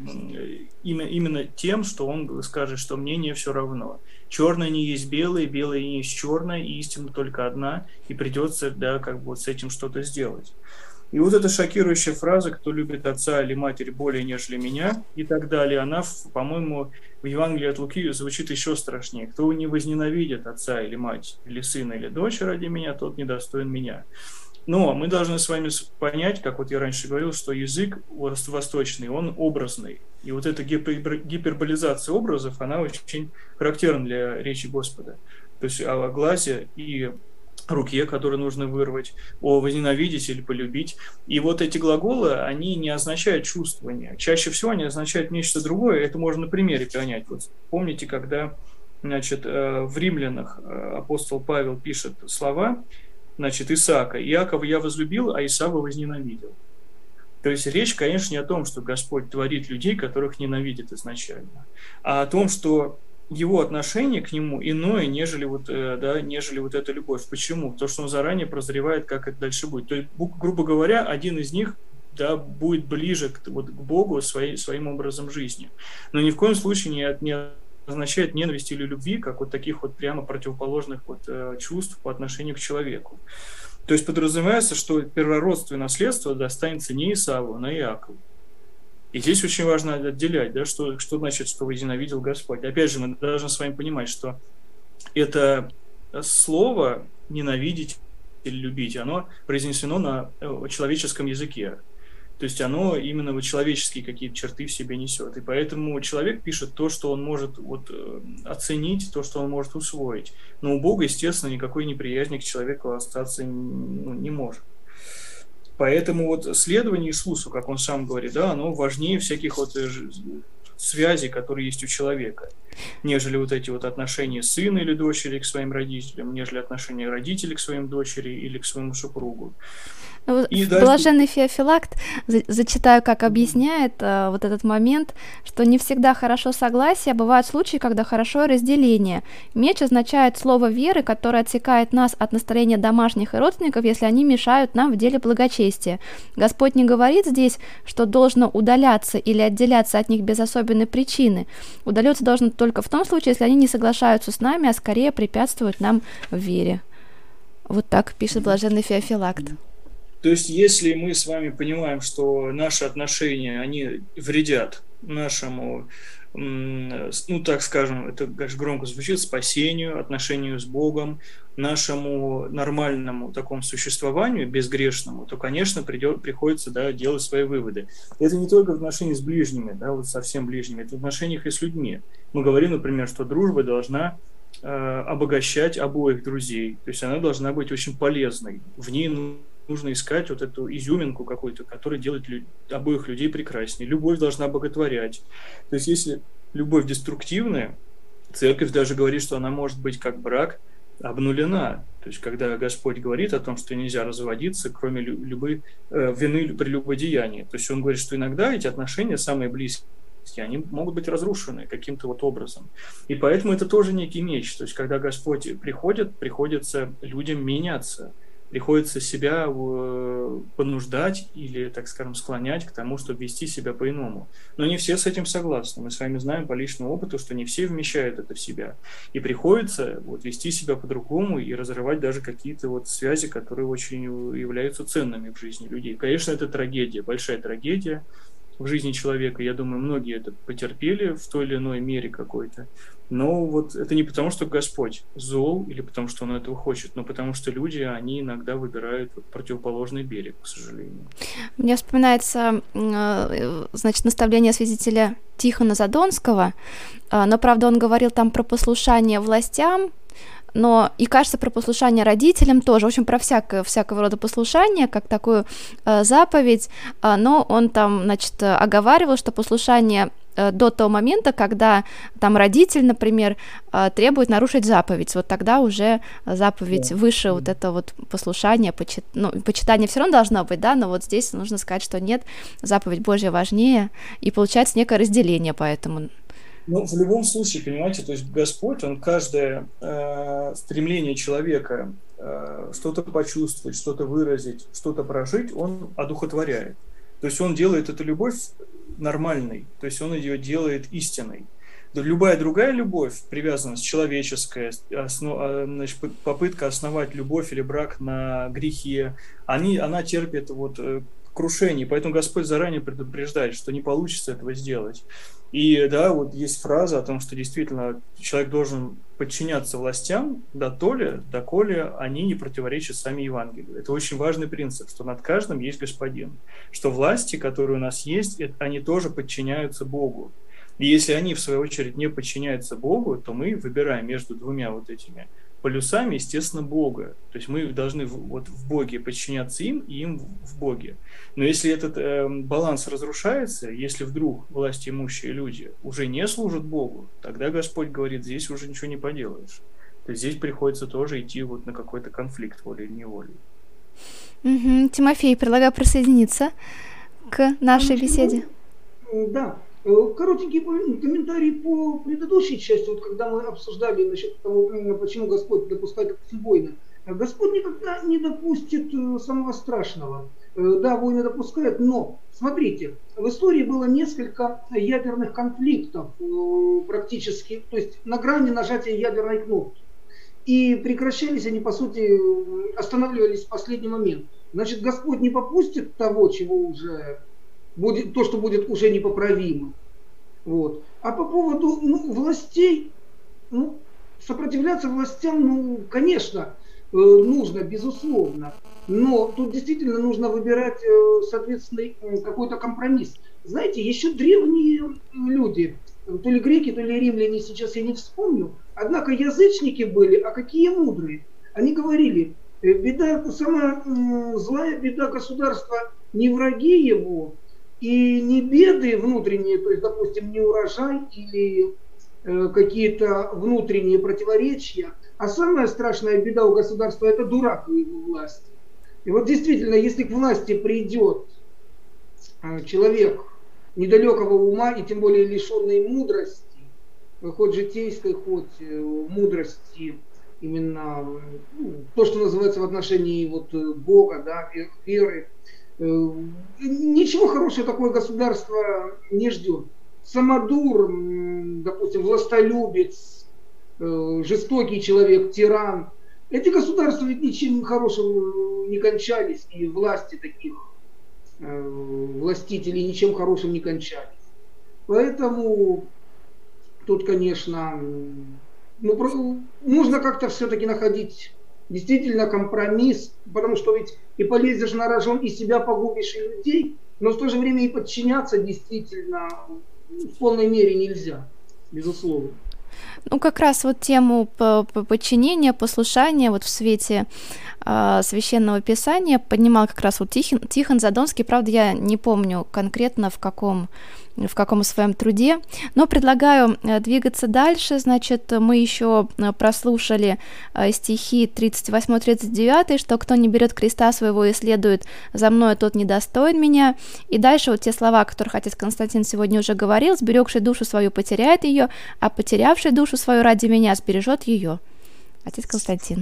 именно тем, что он скажет, что мне не все равно. Черное не есть белое, белое не есть черное, и истина только одна, и придется, да, как бы вот с этим что-то сделать. И вот эта шокирующая фраза: кто любит отца или матерь более, нежели меня, и так далее, она, по-моему, в Евангелии от Луки звучит еще страшнее. Кто не возненавидит отца или мать, или сына, или дочь ради меня, тот недостоин меня. Но мы должны с вами понять, как вот я раньше говорил, что язык восточный, он образный. И вот эта гиперболизация образов, она очень характерна для речи Господа. То есть о глазе и руке, которую нужно вырвать, о возненавидеть или полюбить. И вот эти глаголы, они не означают чувствование. Чаще всего они означают нечто другое. Это можно на примере понять. Вот помните, когда, значит, в Римлянах апостол Павел пишет слова, значит, Исаака: «Иакова я возлюбил, а Исава возненавидел». То есть речь, конечно, не о том, что Господь творит людей, которых ненавидит изначально, а о том, что его отношение к нему иное, нежели вот эта любовь. Почему? Потому что он заранее прозревает, как это дальше будет. То есть, грубо говоря, один из них, да, будет ближе к Богу своим образом жизни. Но ни в коем случае не означает ненависть или любви, как вот таких вот прямо противоположных вот чувств по отношению к человеку. То есть подразумевается, что первородство и наследство достанется не Исаву, но Иакову. И здесь очень важно отделять, да, что значит, что возненавидел Господь. Опять же, мы должны с вами понимать, что это слово «ненавидеть» или «любить», оно произнесено на человеческом языке. То есть оно именно вот человеческие какие-то черты в себе несет. И поэтому человек пишет то, что он может вот оценить, то, что он может усвоить. Но у Бога, естественно, никакой неприязни к человеку остаться не может. Поэтому вот следование Иисусу, как он сам говорит, да, оно важнее всяких вот связей, которые есть у человека, нежели вот эти вот отношения сына или дочери к своим родителям, нежели отношения родителей к своим дочери или к своему супругу. Блаженный Феофилакт, зачитаю, как объясняет вот этот момент, что не всегда хорошо согласие, а бывают случаи, когда хорошо разделение. Меч означает слово веры, которое отсекает нас от настроения домашних и родственников, если они мешают нам в деле благочестия. Господь не говорит здесь, что должно удаляться или отделяться от них без особенной причины. Удаляться должно только в том случае, если они не соглашаются с нами, а скорее препятствуют нам в вере. Вот так пишет блаженный Феофилакт. То есть, если мы с вами понимаем, что наши отношения, они вредят нашему ну, так скажем, это, конечно, громко звучит, спасению, отношению с Богом, нашему нормальному такому существованию, безгрешному, то, конечно, приходится, да, делать свои выводы. Это не только в отношении с ближними, да, вот совсем ближними, это в отношениях и с людьми. Мы говорим, например, что дружба должна обогащать обоих друзей, то есть она должна быть очень полезной, в ней нужно искать вот эту изюминку какую-то, которая делает обоих людей прекраснее. Любовь должна боготворять. То есть если любовь деструктивная, церковь даже говорит, что она может быть как брак обнулена. То есть когда Господь говорит о том, что нельзя разводиться, кроме вины при прелюбодеянии. То есть он говорит, что иногда эти отношения самые близкие, они могут быть разрушены каким-то вот образом. И поэтому это тоже некий меч. То есть когда Господь приходит, приходится людям меняться. Приходится себя понуждать или, так скажем, склонять к тому, чтобы вести себя по-иному. Но не все с этим согласны. Мы с вами знаем по личному опыту, что не все вмещают это в себя. И приходится вот вести себя по-другому и разрывать даже какие-то вот связи, которые очень являются ценными в жизни людей. Конечно, это трагедия, большая трагедия в жизни человека. Я думаю, многие это потерпели в той или иной мере какой-то. Но вот это не потому, что Господь зол или потому, что Он этого хочет, но потому что люди, они иногда выбирают противоположный берег, к сожалению. Мне вспоминается, значит, наставление святителя Тихона Задонского, но, правда, он говорил там про послушание властям, но и, кажется, про послушание родителям тоже, в общем, про всякого рода послушание, как такую заповедь, но он там, значит, оговаривал, что послушание до того момента, когда там родитель, например, требует нарушить заповедь, вот тогда уже заповедь выше вот это вот послушание, почитание все равно должно быть, да, но вот здесь нужно сказать, что нет, заповедь Божья важнее, и получается некое разделение поэтому. Ну, в любом случае, понимаете, то есть Господь, Он каждое стремление человека что-то почувствовать, что-то выразить, что-то прожить, Он одухотворяет. То есть Он делает эту любовь нормальной, то есть Он ее делает истинной. Любая другая любовь, привязанность человеческая, значит, попытка основать любовь или брак на грехе, она терпит вот крушение, поэтому Господь заранее предупреждает, что не получится этого сделать. И да, вот есть фраза о том, что действительно человек должен подчиняться властям, доколе они не противоречат сами Евангелию. Это очень важный принцип, что над каждым есть Господин, что власти, которые у нас есть, они тоже подчиняются Богу. И если они, в свою очередь, не подчиняются Богу, то мы выбираем между двумя вот этими полюсами, естественно, Бога. То есть мы должны вот в Боге подчиняться им и им в Боге. Но если этот баланс разрушается, если вдруг властимущие люди уже не служат Богу, тогда Господь говорит, здесь уже ничего не поделаешь. То есть здесь приходится тоже идти вот на какой-то конфликт волей-неволей. Тимофей, предлагаю присоединиться к нашей беседе. Да. Коротенький комментарий по предыдущей части, вот когда мы обсуждали насчет того, почему Господь допускает войны. Господь никогда не допустит самого страшного. Да, войны допускает, но, смотрите, в истории было несколько ядерных конфликтов практически, то есть на грани нажатия ядерной кнопки. И прекращались они, по сути, останавливались в последний момент. Значит, Господь не попустит того, чего уже... будет то, что будет уже непоправимо. Вот. А по поводу властей, сопротивляться властям, конечно, нужно, безусловно. Но тут действительно нужно выбирать соответственный какой-то компромисс. Знаете, еще древние люди, то ли греки, то ли римляне, сейчас я не вспомню, однако язычники были, а какие мудрые. Они говорили, самая злая беда государства не враги его, и не беды внутренние, то есть, допустим, не урожай или какие-то внутренние противоречия, а самая страшная беда у государства – это дурак у его власти. И вот действительно, если к власти придет человек недалекого ума и тем более лишенный мудрости, хоть житейской, хоть мудрости, именно то, что называется в отношении вот Бога, да, веры, ничего хорошего такое государство не ждет. Самодур, допустим, властолюбец, жестокий человек, тиран. Эти государства ведь ничем хорошим не кончались, и власти таких властителей ничем хорошим не кончались. Поэтому тут, конечно, нужно как-то все-таки находить действительно компромисс, потому что ведь и полезешь на рожон, и себя погубишь, и людей, но в то же время и подчиняться действительно в полной мере нельзя, безусловно. Ну, как раз вот тему подчинения, послушания вот в свете Священного Писания поднимал как раз вот Тихон Задонский, правда, я не помню конкретно в каком своем труде, но предлагаю двигаться дальше. Значит, мы еще прослушали стихи 38-39, что «Кто не берет креста своего и следует за мною, тот недостоин меня». И дальше вот те слова, о которых отец Константин сегодня уже говорил: «Сберегший душу свою потеряет ее, а потерявший душу свою ради меня сбережет ее». Отец Константин.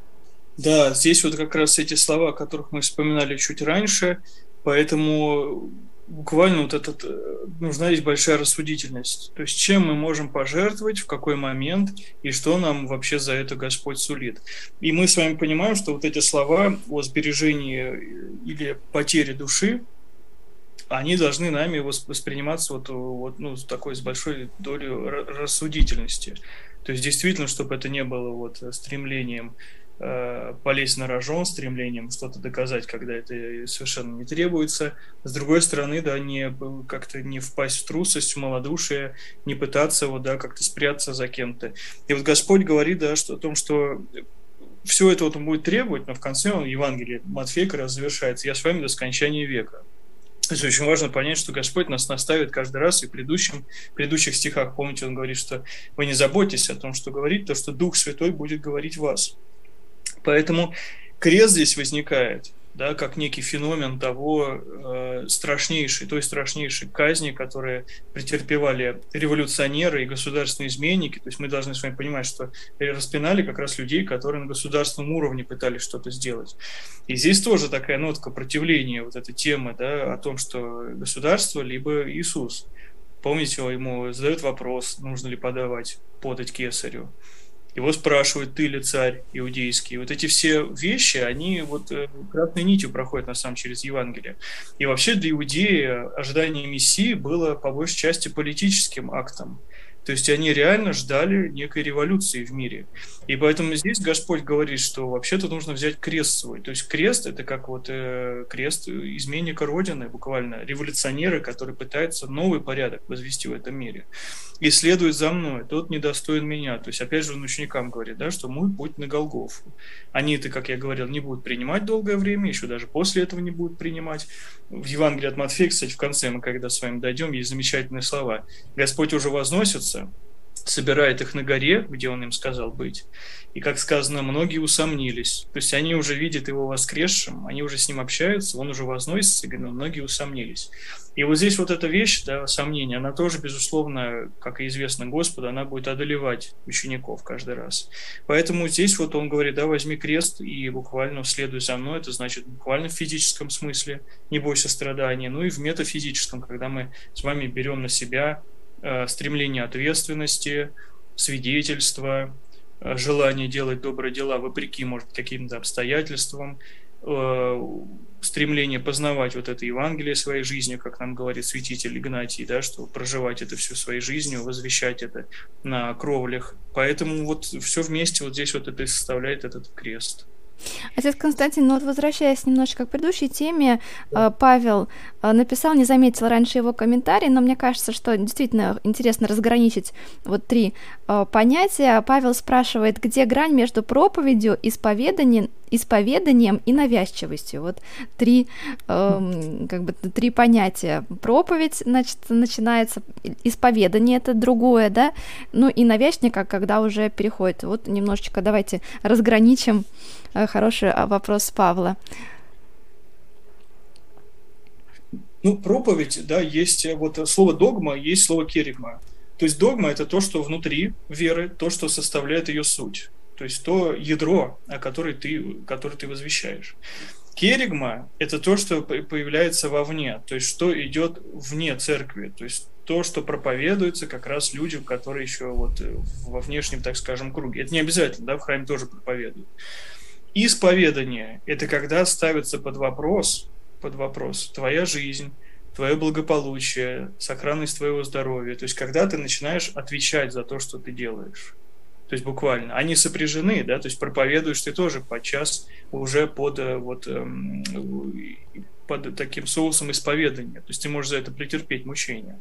Да, здесь вот как раз эти слова, о которых мы вспоминали чуть раньше, поэтому буквально вот нужна здесь большая рассудительность. То есть чем мы можем пожертвовать, в какой момент и что нам вообще за это Господь сулит. И мы с вами понимаем, что вот эти слова о сбережении или потере души, они должны нами восприниматься с такой, с большой долей рассудительности. То есть действительно, чтобы это не было стремлением полезть на рожон, стремлением что-то доказать, когда это совершенно не требуется. С другой стороны, да, как-то не впасть в трусость, в малодушие, не пытаться как-то спрятаться за кем-то. И вот Господь говорит, да, о том, что все это Он будет требовать, но в конце Евангелие Матфея как раз завершается: «Я с вами до скончания века». То есть очень важно понять, что Господь нас наставит каждый раз, и в предыдущих стихах, помните, Он говорит, что вы не заботьтесь о том, что говорить, то, что Дух Святой будет говорить в вас. Поэтому крест здесь возникает, да, как некий феномен той страшнейшей казни, которые претерпевали революционеры и государственные изменники. То есть мы должны с вами понимать, что распинали как раз людей, которые на государственном уровне пытались что-то сделать. И здесь тоже такая нотка противления вот этой темы, да, о том, что государство либо Иисус. Помните, ему задают вопрос, нужно ли подавать подать кесарю. Его спрашивают: ты ли царь иудейский? Вот эти все вещи, они красной нитью проходят, на самом деле, через Евангелие. И вообще для иудеи ожидание Мессии было по большей части политическим актом. То есть они реально ждали некой революции в мире. И поэтому здесь Господь говорит, что вообще-то нужно взять крест свой. То есть крест – это как крест изменника Родины, буквально революционеры, которые пытаются новый порядок возвести в этом мире. И следует за мной, тот недостоин меня. То есть опять же он ученикам говорит, да, что мой путь на Голгофу. Они-то, как я говорил, не будут принимать долгое время, еще даже после этого не будут принимать. В Евангелии от Матфея, кстати, в конце мы, когда с вами дойдем, есть замечательные слова. Господь уже возносится, собирает их на горе, где он им сказал быть. И, как сказано, многие усомнились. То есть они уже видят его воскресшим, они уже с ним общаются, он уже возносится, но многие усомнились. И вот здесь эта вещь, да, сомнение, она тоже, безусловно, как и известно Господу, она будет одолевать учеников каждый раз. Поэтому здесь он говорит, да, возьми крест и буквально следуй за мной. Это значит буквально в физическом смысле, не бойся страдания, ну и в метафизическом, когда мы с вами берем на себя стремление ответственности, свидетельства, желание делать добрые дела вопреки, может, каким-то обстоятельствам, стремление познавать это Евангелие своей жизнью, как нам говорит святитель Игнатий, да, что проживать это всю своей жизнью, возвещать это на кровлях. Поэтому все вместе здесь это и составляет этот крест. Отец Константин, возвращаясь немножечко к предыдущей теме, Павел написал, не заметила раньше его комментарий, но мне кажется, что действительно интересно разграничить три понятия. Павел спрашивает, где грань между проповедью, исповеданием и навязчивостью. Три понятия. Проповедь, значит, начинается, исповедание это другое, да, ну и навязчивость, когда уже переходит. Немножечко давайте разграничим. Хороший вопрос Павла. Проповедь, да, есть слово догма, есть слово керигма. То есть догма – это то, что внутри веры, то, что составляет ее суть. То есть то ядро, которое ты возвещаешь. Керигма – это то, что появляется вовне, то есть что идет вне церкви, то есть то, что проповедуется как раз людям, которые еще во внешнем, так скажем, круге. Это не обязательно, да, в храме тоже проповедуют. Исповедание – это когда ставится под вопрос твоя жизнь, твое благополучие, сохранность твоего здоровья. То есть когда ты начинаешь отвечать за то, что ты делаешь. То есть буквально. Они сопряжены, да, то есть проповедуешь ты тоже подчас уже под таким соусом исповедания. То есть ты можешь за это претерпеть мучения.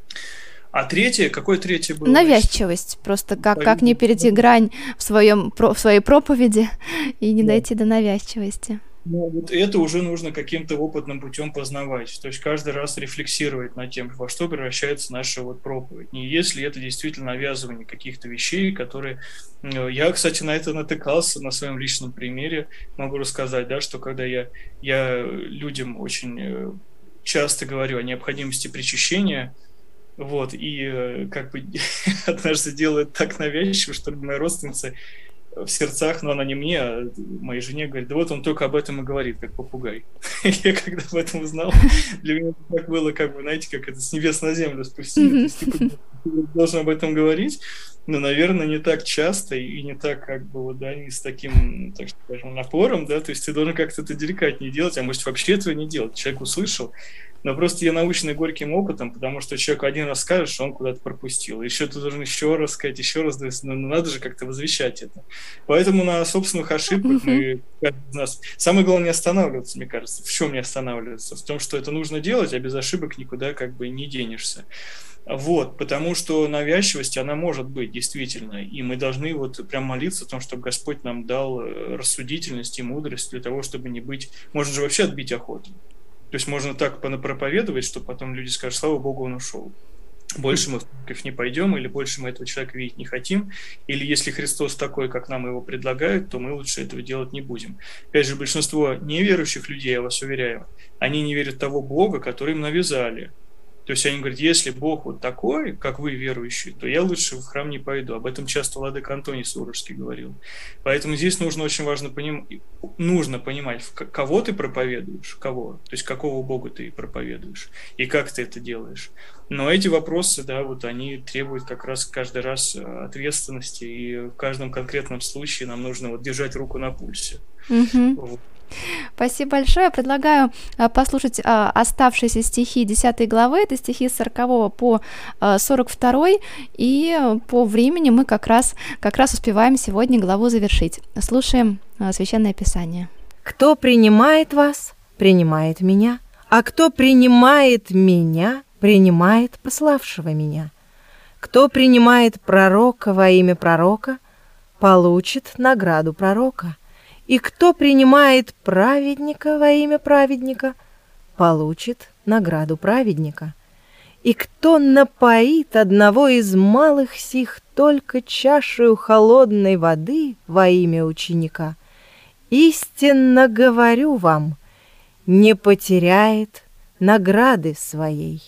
А третье, какое третье было? Навязчивость. Просто как не перейти грань в своей проповеди и не дойти до навязчивости. Ну, вот это уже нужно каким-то опытным путем познавать. То есть каждый раз рефлексировать над тем, во что превращается наша вот проповедь. Не если это действительно навязывание каких-то вещей, которые... Я, кстати, на это натыкался на своем личном примере. Могу рассказать, да, что когда я людям очень часто говорю о необходимости причащения, вот, и как бы однажды делают так навязчиво, что моя родственница в сердцах, но она не мне, а моей жене говорит, да вот он только об этом и говорит, как попугай. Я когда об этом узнал, для меня так было, как бы, знаете, как это с небес на землю спустили. Ты должен об этом говорить, но, наверное, не так часто и не так, как бы, вот, да, не с таким, так скажем, напором, да, то есть ты должен как-то это деликатнее делать, а может вообще этого не делать. Человек услышал, но просто я наученный горьким опытом, потому что человек один раз скажет, что он куда-то пропустил. Еще ты должен еще раз сказать, еще раз, но надо же как-то возвещать это. Поэтому на собственных ошибках мы, каждый из нас... Самое главное не останавливаться, мне кажется. В чем не останавливаться? В том, что это нужно делать, а без ошибок никуда как бы не денешься. Вот, потому что навязчивость, она может быть действительно, и мы должны вот прям молиться о том, чтобы Господь нам дал рассудительность и мудрость для того, чтобы не быть... Можно же вообще отбить охоту. То есть можно так проповедовать, что потом люди скажут, слава Богу, он ушел. Больше мы в церковь не пойдем, или больше мы этого человека видеть не хотим, или если Христос такой, как нам его предлагают, то мы лучше этого делать не будем. Опять же, большинство неверующих людей, я вас уверяю, они не верят в того Бога, который им навязали. То есть они говорят, если Бог вот такой, как вы верующие, то я лучше в храм не пойду. Об этом часто владыка Антоний Сурожский говорил. Поэтому здесь нужно очень нужно понимать, кого ты проповедуешь, кого, то есть какого Бога ты проповедуешь и как ты это делаешь. Но эти вопросы, да, вот они требуют как раз каждый раз ответственности, и в каждом конкретном случае нам нужно вот держать руку на пульсе. Вот. Спасибо большое. Предлагаю послушать оставшиеся стихи 10 главы, это стихи с 40 по 42, и по времени мы как раз успеваем сегодня главу завершить. Слушаем Священное Писание. «Кто принимает вас, принимает меня, а кто принимает меня, принимает пославшего меня. Кто принимает пророка во имя пророка, получит награду пророка. И кто принимает праведника во имя праведника, получит награду праведника. И кто напоит одного из малых сих только чашею холодной воды во имя ученика, истинно говорю вам, не потеряет награды своей».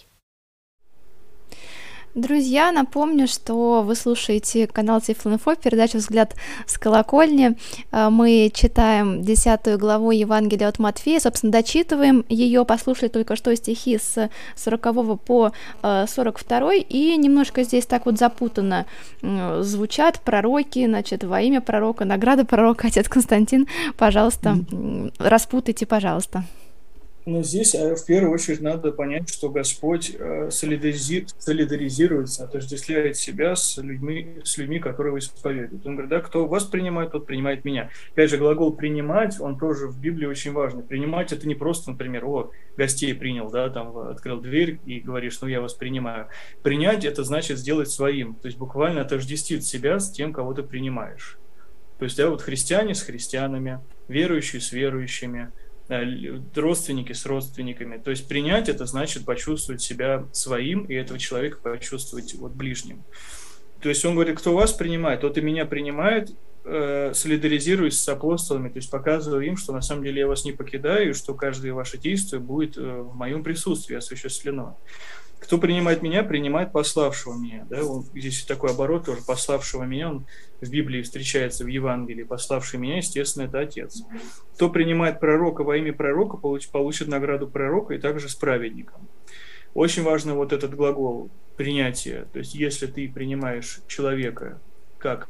Друзья, напомню, что вы слушаете канал Тифло-Инфо, передачу «Взгляд с колокольни». Мы читаем 10 главу Евангелия от Матфея, собственно, дочитываем ее, послушали только что стихи с 40 по 42, и немножко здесь так вот запутанно звучат пророки, значит, во имя пророка, награда пророка. Отец Константин, пожалуйста, распутайте, пожалуйста. Но здесь в первую очередь надо понять, что Господь солидаризируется, отождествляет себя с людьми, которые его исповедуют. Он говорит, да, кто вас принимает, тот принимает меня. Опять же, глагол «принимать», он тоже в Библии очень важный. Принимать – это не просто, например, гостей принял, да, там открыл дверь и говоришь, я вас принимаю. Принять – это значит сделать своим, то есть буквально отождествить себя с тем, кого ты принимаешь. То есть, да, вот христиане с христианами, верующие с верующими, родственники с родственниками. То есть принять это значит почувствовать себя своим, и этого человека почувствовать вот ближним. То есть он говорит, кто вас принимает, тот и меня принимает, солидаризируясь с апостолами, то есть показываю им, что на самом деле я вас не покидаю, и что каждое ваше действие будет в моем присутствии осуществлено. Кто принимает меня, принимает пославшего меня. Да? Здесь такой оборот тоже, пославшего меня, он в Библии встречается в Евангелии. Пославший меня, естественно, это Отец. Кто принимает пророка во имя пророка, получит награду пророка, и также с праведником. Очень важно вот этот глагол принятия. То есть если ты принимаешь человека как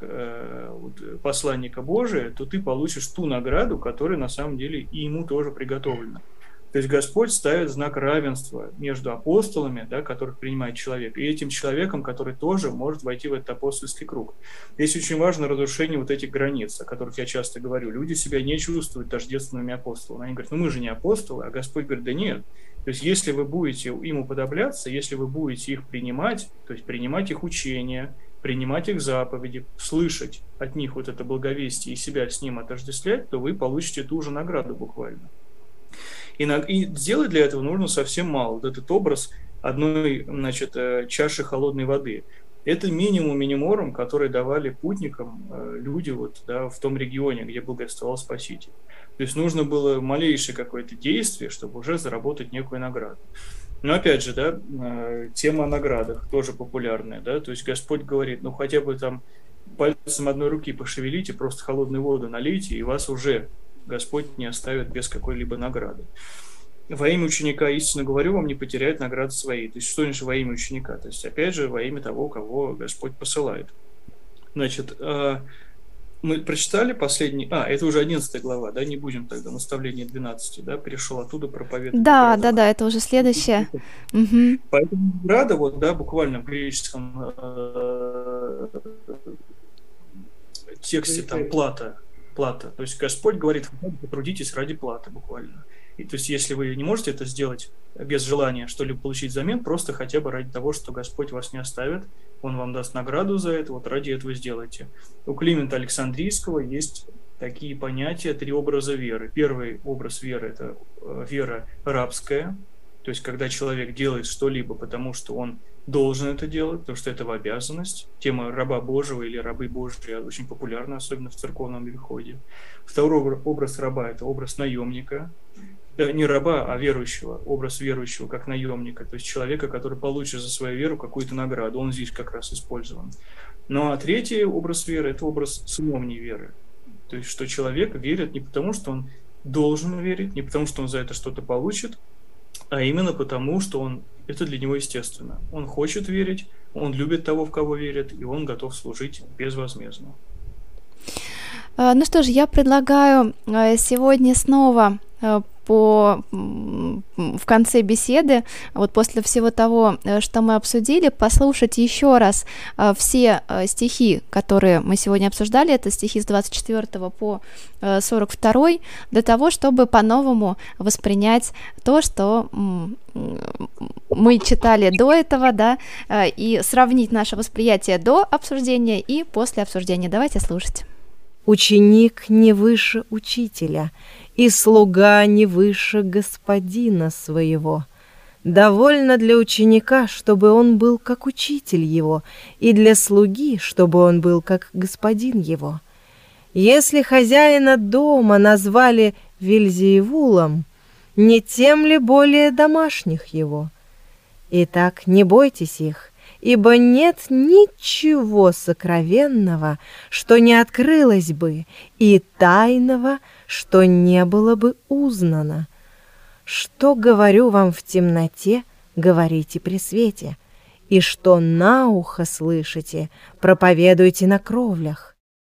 посланника Божия, то ты получишь ту награду, которая на самом деле и ему тоже приготовлена. То есть Господь ставит знак равенства между апостолами, да, которых принимает человек, и этим человеком, который тоже может войти в этот апостольский круг. Здесь очень важно разрушение вот этих границ, о которых я часто говорю. Люди себя не чувствуют тождественными апостолами. Они говорят, мы же не апостолы, а Господь говорит, да нет. То есть если вы будете им уподобляться, если вы будете их принимать, то есть принимать их учения, принимать их заповеди, слышать от них вот это благовестие и себя с ним отождествлять, то вы получите ту же награду буквально. И сделать для этого нужно совсем мало. Вот этот образ одной, чаши холодной воды. Это минимум миниморум, который давали путникам люди вот, да, в том регионе, где благовествовал Спаситель. То есть нужно было малейшее какое-то действие, чтобы уже заработать некую награду. Но опять же, да, тема о наградах тоже популярная. Да? То есть Господь говорит, ну хотя бы там пальцем одной руки пошевелите, просто холодную воду налейте, и вас уже Господь не оставит без какой-либо награды. Во имя ученика, истинно говорю вам, не потеряет награды своей. То есть что значит во имя ученика? То есть опять же во имя того, кого Господь посылает. Значит, мы прочитали последний... это уже 11 глава, да, не будем тогда, наставление 12, да, перешел оттуда проповедовать. Да, это уже следующее. Поэтому награда, вот, да, буквально в греческом тексте там плата. То есть Господь говорит, потрудитесь ради платы буквально. И, то есть если вы не можете это сделать без желания что-либо получить взамен, просто хотя бы ради того, что Господь вас не оставит, Он вам даст награду за это, вот ради этого сделайте. У Климента Александрийского есть такие понятия, 3 образа веры. Первый образ веры – это вера рабская, то есть когда человек делает что-либо, потому что он должен это делать, потому что это в обязанность. Тема раба Божьего или рабы Божьи очень популярна, особенно в церковном обиходе. Второй образ раба – это образ наемника. Не раба, а верующего. Образ верующего как наемника, то есть человека, который получит за свою веру какую-то награду. Он здесь как раз использован. Ну а третий образ веры – это образ сыновней веры. То есть что человек верит не потому, что он должен верить, не потому, что он за это что-то получит, а именно потому, что это для него естественно. Он хочет верить, он любит того, в кого верит, и он готов служить безвозмездно. Ну что ж, я предлагаю сегодня снова в конце беседы, вот после всего того, что мы обсудили, послушать еще раз все стихи, которые мы сегодня обсуждали, это стихи с 24 по 42, для того, чтобы по-новому воспринять то, что мы читали до этого, да, и сравнить наше восприятие до обсуждения и после обсуждения. Давайте слушать. Ученик не выше учителя, и слуга не выше господина своего. Довольно для ученика, чтобы он был как учитель его, и для слуги, чтобы он был как господин его. Если хозяина дома назвали Вельзевулом, не тем ли более домашних его? Итак, не бойтесь их, ибо нет ничего сокровенного, что не открылось бы, и тайного, что не было бы узнано. Что говорю вам в темноте, говорите при свете, и что на ухо слышите, проповедуйте на кровлях.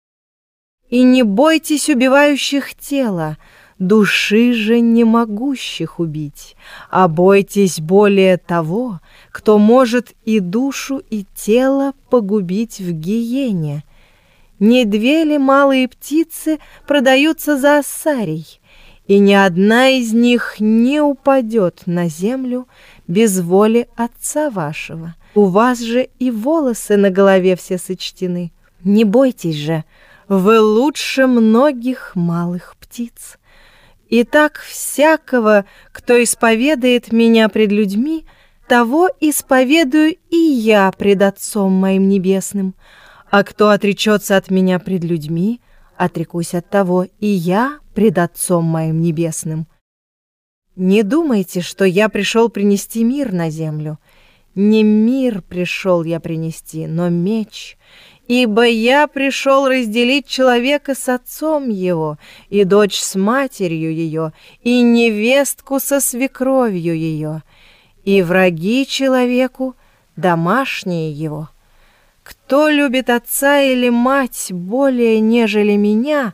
И не бойтесь убивающих тела, души же не могущих убить, а бойтесь более того, кто может и душу, и тело погубить в гиене. Не 2 ли малые птицы продаются за ассарий, и ни одна из них не упадет на землю без воли Отца вашего. У вас же и волосы на голове все сочтены. Не бойтесь же, вы лучше многих малых птиц. Итак, всякого, кто исповедает меня пред людьми, того исповедую и я пред Отцом моим небесным. А кто отречется от меня пред людьми, отрекусь от того и я пред Отцом моим небесным. Не думайте, что я пришел принести мир на землю. Не мир пришел я принести, но меч. Ибо я пришел разделить человека с отцом его, и дочь с матерью ее, и невестку со свекровью ее, и враги человеку домашние его. Кто любит отца или мать более, нежели меня,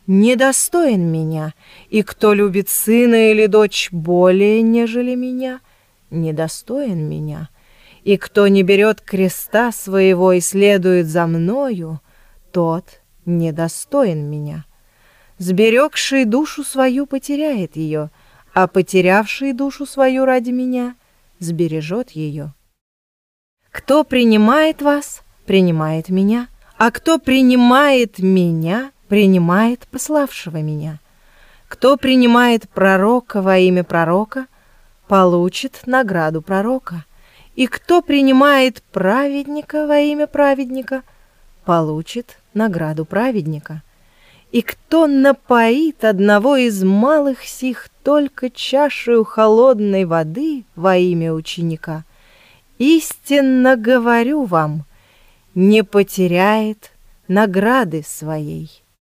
недостоин меня, и кто любит сына или дочь более, нежели меня, недостоин меня, и кто не берет креста своего и следует за мною, тот недостоин меня. Сберегший душу свою потеряет ее, а потерявший душу свою ради меня сбережет ее. Кто принимает вас, принимает меня, а кто принимает меня, принимает пославшего меня. Кто принимает пророка во имя пророка, получит награду пророка, и кто принимает праведника во имя праведника, получит награду праведника. И кто напоит одного из малых сих только чашею холодной воды во имя ученика, истинно говорю вам, не потеряет награды своей.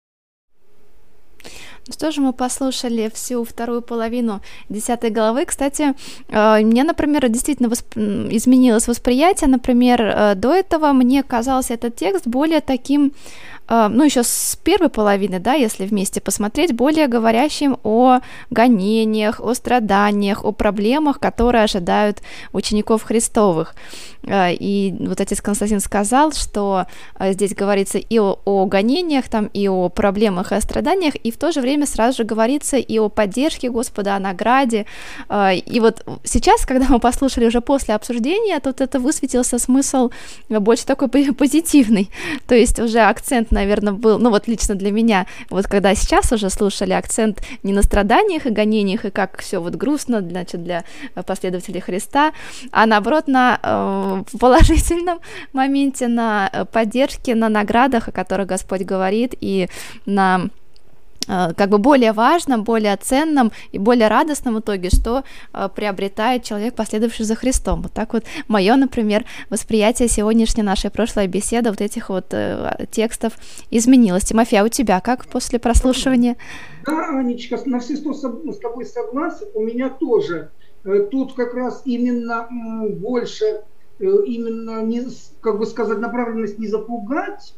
Ну что же, мы послушали всю вторую половину 10 главы. Кстати, мне, например, действительно изменилось восприятие. Например, до этого мне казался этот текст более таким, ну, еще с первой половины, да, если вместе посмотреть, более говорящим о гонениях, о страданиях, о проблемах, которые ожидают учеников Христовых. И вот отец Константин сказал, что здесь говорится и о гонениях, там, и о проблемах, и о страданиях, и в то же время сразу же говорится и о поддержке Господа, о награде. И вот сейчас, когда мы послушали уже после обсуждения, тут это высветился смысл больше такой позитивный, то есть уже акцент, наверное, был, ну вот лично для меня, вот когда сейчас уже слушали, акцент не на страданиях и гонениях, и как все вот грустно, значит, для последователей Христа, а наоборот на положительном моменте, на поддержке, на наградах, о которых Господь говорит, и на как бы более важном, более ценном и более радостном итоге, что приобретает человек, последовавший за Христом. Вот так вот мое, например, восприятие сегодняшней нашей прошлой беседы вот этих вот текстов изменилось. Тимофей, а у тебя как после прослушивания? Да, Анечка, на все 100 с тобой согласен, у меня тоже. Тут как раз именно больше, именно, не, как бы сказать, направленность не запугать,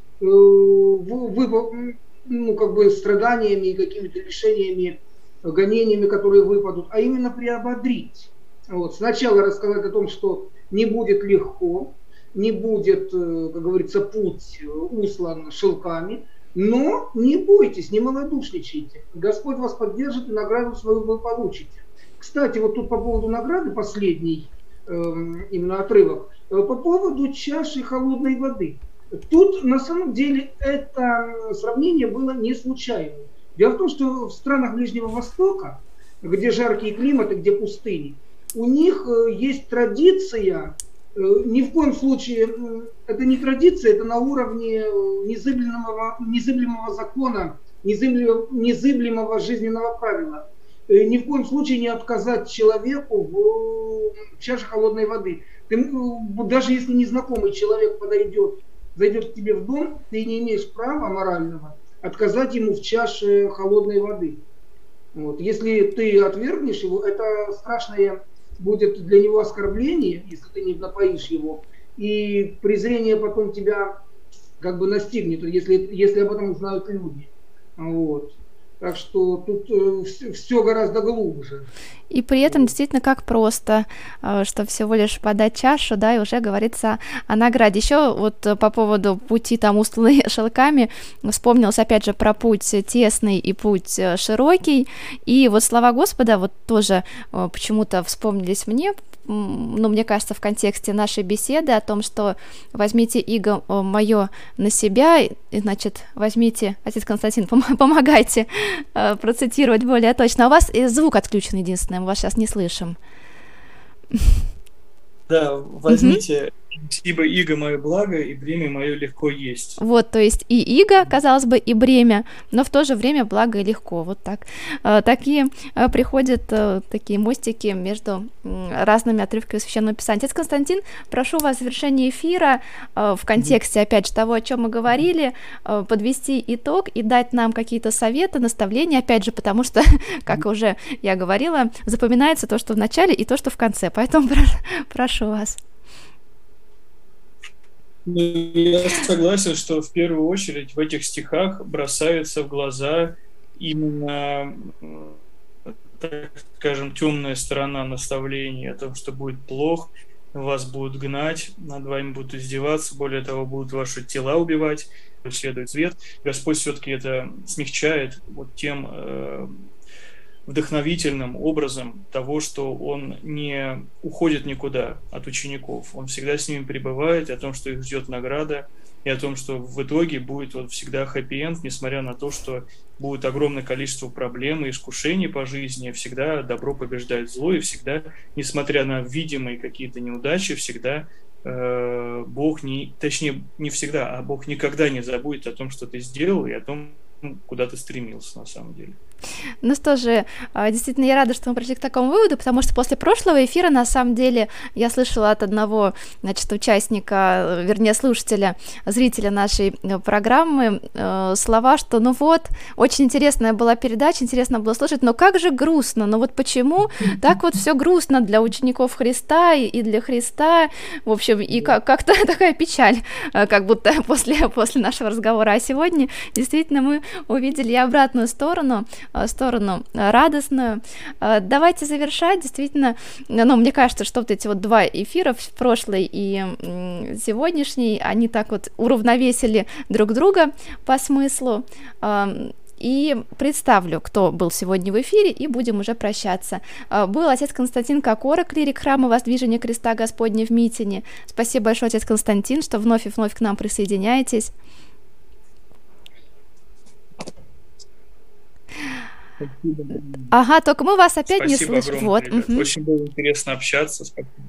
ну, как бы страданиями и какими-то лишениями, гонениями, которые выпадут, а именно приободрить. Вот. Сначала рассказать о том, что не будет легко, не будет, как говорится, путь услан шелками, но не бойтесь, не малодушничайте. Господь вас поддержит и награду свою вы получите. Кстати, вот тут по поводу награды, последний именно отрывок, по поводу чаши холодной воды. Тут на самом деле это сравнение было не случайным. Дело в том, что в странах Ближнего Востока, где жаркие климаты, где пустыни, у них есть традиция, ни в коем случае, это не традиция, это на уровне незыблемого закона, незыблемого жизненного правила. Ни в коем случае не отказать человеку в чаше холодной воды. Даже если незнакомый человек зайдет к тебе в дом, ты не имеешь права морального отказать ему в чаше холодной воды. Вот. Если ты отвергнешь его, это страшное будет для него оскорбление, если ты не напоишь его. И презрение потом тебя как бы настигнет, если об этом узнают люди. Вот. Так что тут все гораздо глубже. И при этом действительно как просто, что всего лишь подать чашу, да, и уже говорится о награде. Еще вот по поводу пути там устланный шелками, вспомнилось опять же про путь тесный и путь широкий, и вот слова Господа вот тоже почему-то вспомнились мне, ну, мне кажется, в контексте нашей беседы о том, что возьмите иго мое на себя, и, значит, возьмите, отец Константин, помогайте процитировать более точно. А у вас звук отключен единственное, мы вас сейчас не слышим. Да, возьмите, ибо иго мое благо, и бремя мое легко есть. Вот, то есть и иго, казалось бы, и бремя, но в то же время благо и легко. Вот так. Такие приходят такие мостики между разными отрывками Священного Писания. Отец Константин, прошу вас в завершении эфира в контексте, опять же, того, о чем мы говорили, подвести итог и дать нам какие-то советы, наставления, опять же, потому что, как уже я говорила, запоминается то, что в начале, и то, что в конце. Поэтому прошу вас. Я согласен, что в первую очередь в этих стихах бросаются в глаза именно, так скажем, темная сторона наставлений о том, что будет плохо, вас будут гнать, над вами будут издеваться, более того, будут ваши тела убивать, следует свет. Господь все-таки это смягчает вот тем вдохновительным образом того, что Он не уходит никуда от учеников. Он всегда с ними пребывает, и о том, что их ждет награда, и о том, что в итоге будет вот всегда хэппи-энд, несмотря на то, что будет огромное количество проблем и искушений по жизни, всегда добро побеждает зло, и всегда, несмотря на видимые какие-то неудачи, всегда Бог не всегда, а Бог никогда не забудет о том, что ты сделал, и о том, куда ты стремился на самом деле. Ну что же, действительно, я рада, что мы пришли к такому выводу, потому что после прошлого эфира, на самом деле, я слышала от одного, значит, участника, вернее, слушателя, зрителя нашей программы слова, что ну вот, очень интересная была передача, интересно было слушать, но как же грустно, ну вот почему так вот все грустно для учеников Христа и для Христа, в общем, и как-то такая печаль, как будто после нашего разговора. А сегодня действительно мы увидели и обратную сторону радостную. Давайте завершать. Действительно, ну, мне кажется, что вот эти вот два эфира, прошлый и сегодняшний, они так вот уравновесили друг друга по смыслу. И представлю, кто был сегодня в эфире, и будем уже прощаться. Был отец Константин Кокора, клирик храма Воздвижения Креста Господня в Митине. Спасибо большое, отец Константин, что вновь и вновь к нам присоединяетесь. Спасибо. Ага, только мы вас опять Спасибо не слышим. Вот. Угу. Очень было интересно общаться.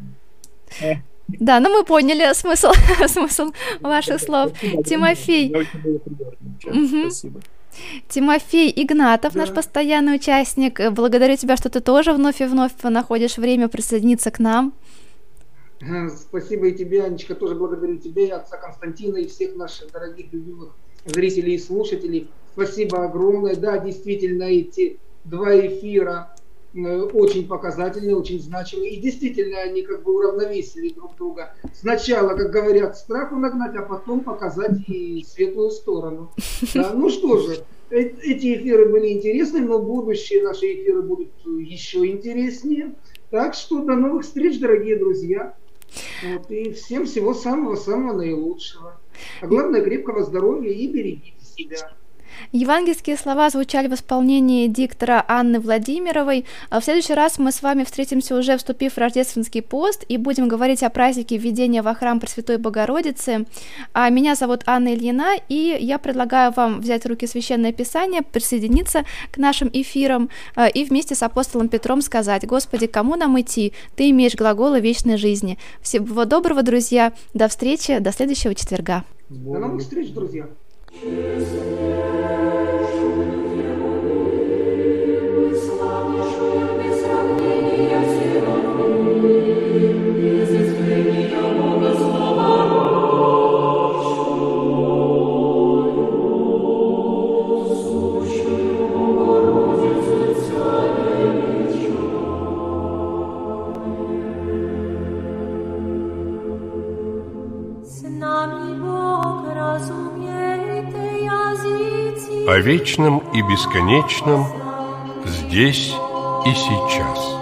Да, но мы поняли смысл ваших слов. Тимофей. Спасибо. Тимофей Игнатов, наш постоянный участник. Благодарю тебя, что ты тоже вновь и вновь находишь время присоединиться к нам. Спасибо и тебе, Анечка, тоже благодарю тебя, и отца Константина, и всех наших дорогих, любимых зрителей и слушателей. Спасибо огромное. Да, действительно, эти два эфира очень показательные, очень значимые. И действительно, они как бы уравновесили друг друга. Сначала, как говорят, страху нагнать, а потом показать и светлую сторону. Да, ну что же, эти эфиры были интересны, но будущие наши эфиры будут еще интереснее. Так что до новых встреч, дорогие друзья. Вот, и всем всего самого-самого наилучшего. А главное, крепкого здоровья и берегите себя. Евангельские слова звучали в исполнении диктора Анны Владимировой. В следующий раз мы с вами встретимся уже вступив в рождественский пост и будем говорить о празднике введения во храм Пресвятой Богородицы. Меня зовут Анна Ильина, и я предлагаю вам взять в руки Священное Писание, присоединиться к нашим эфирам и вместе с апостолом Петром сказать: «Господи, кому нам идти? Ты имеешь глаголы вечной жизни». Всего доброго, друзья. До встречи, до следующего четверга. До новых встреч, друзья. О вечном и бесконечном здесь и сейчас.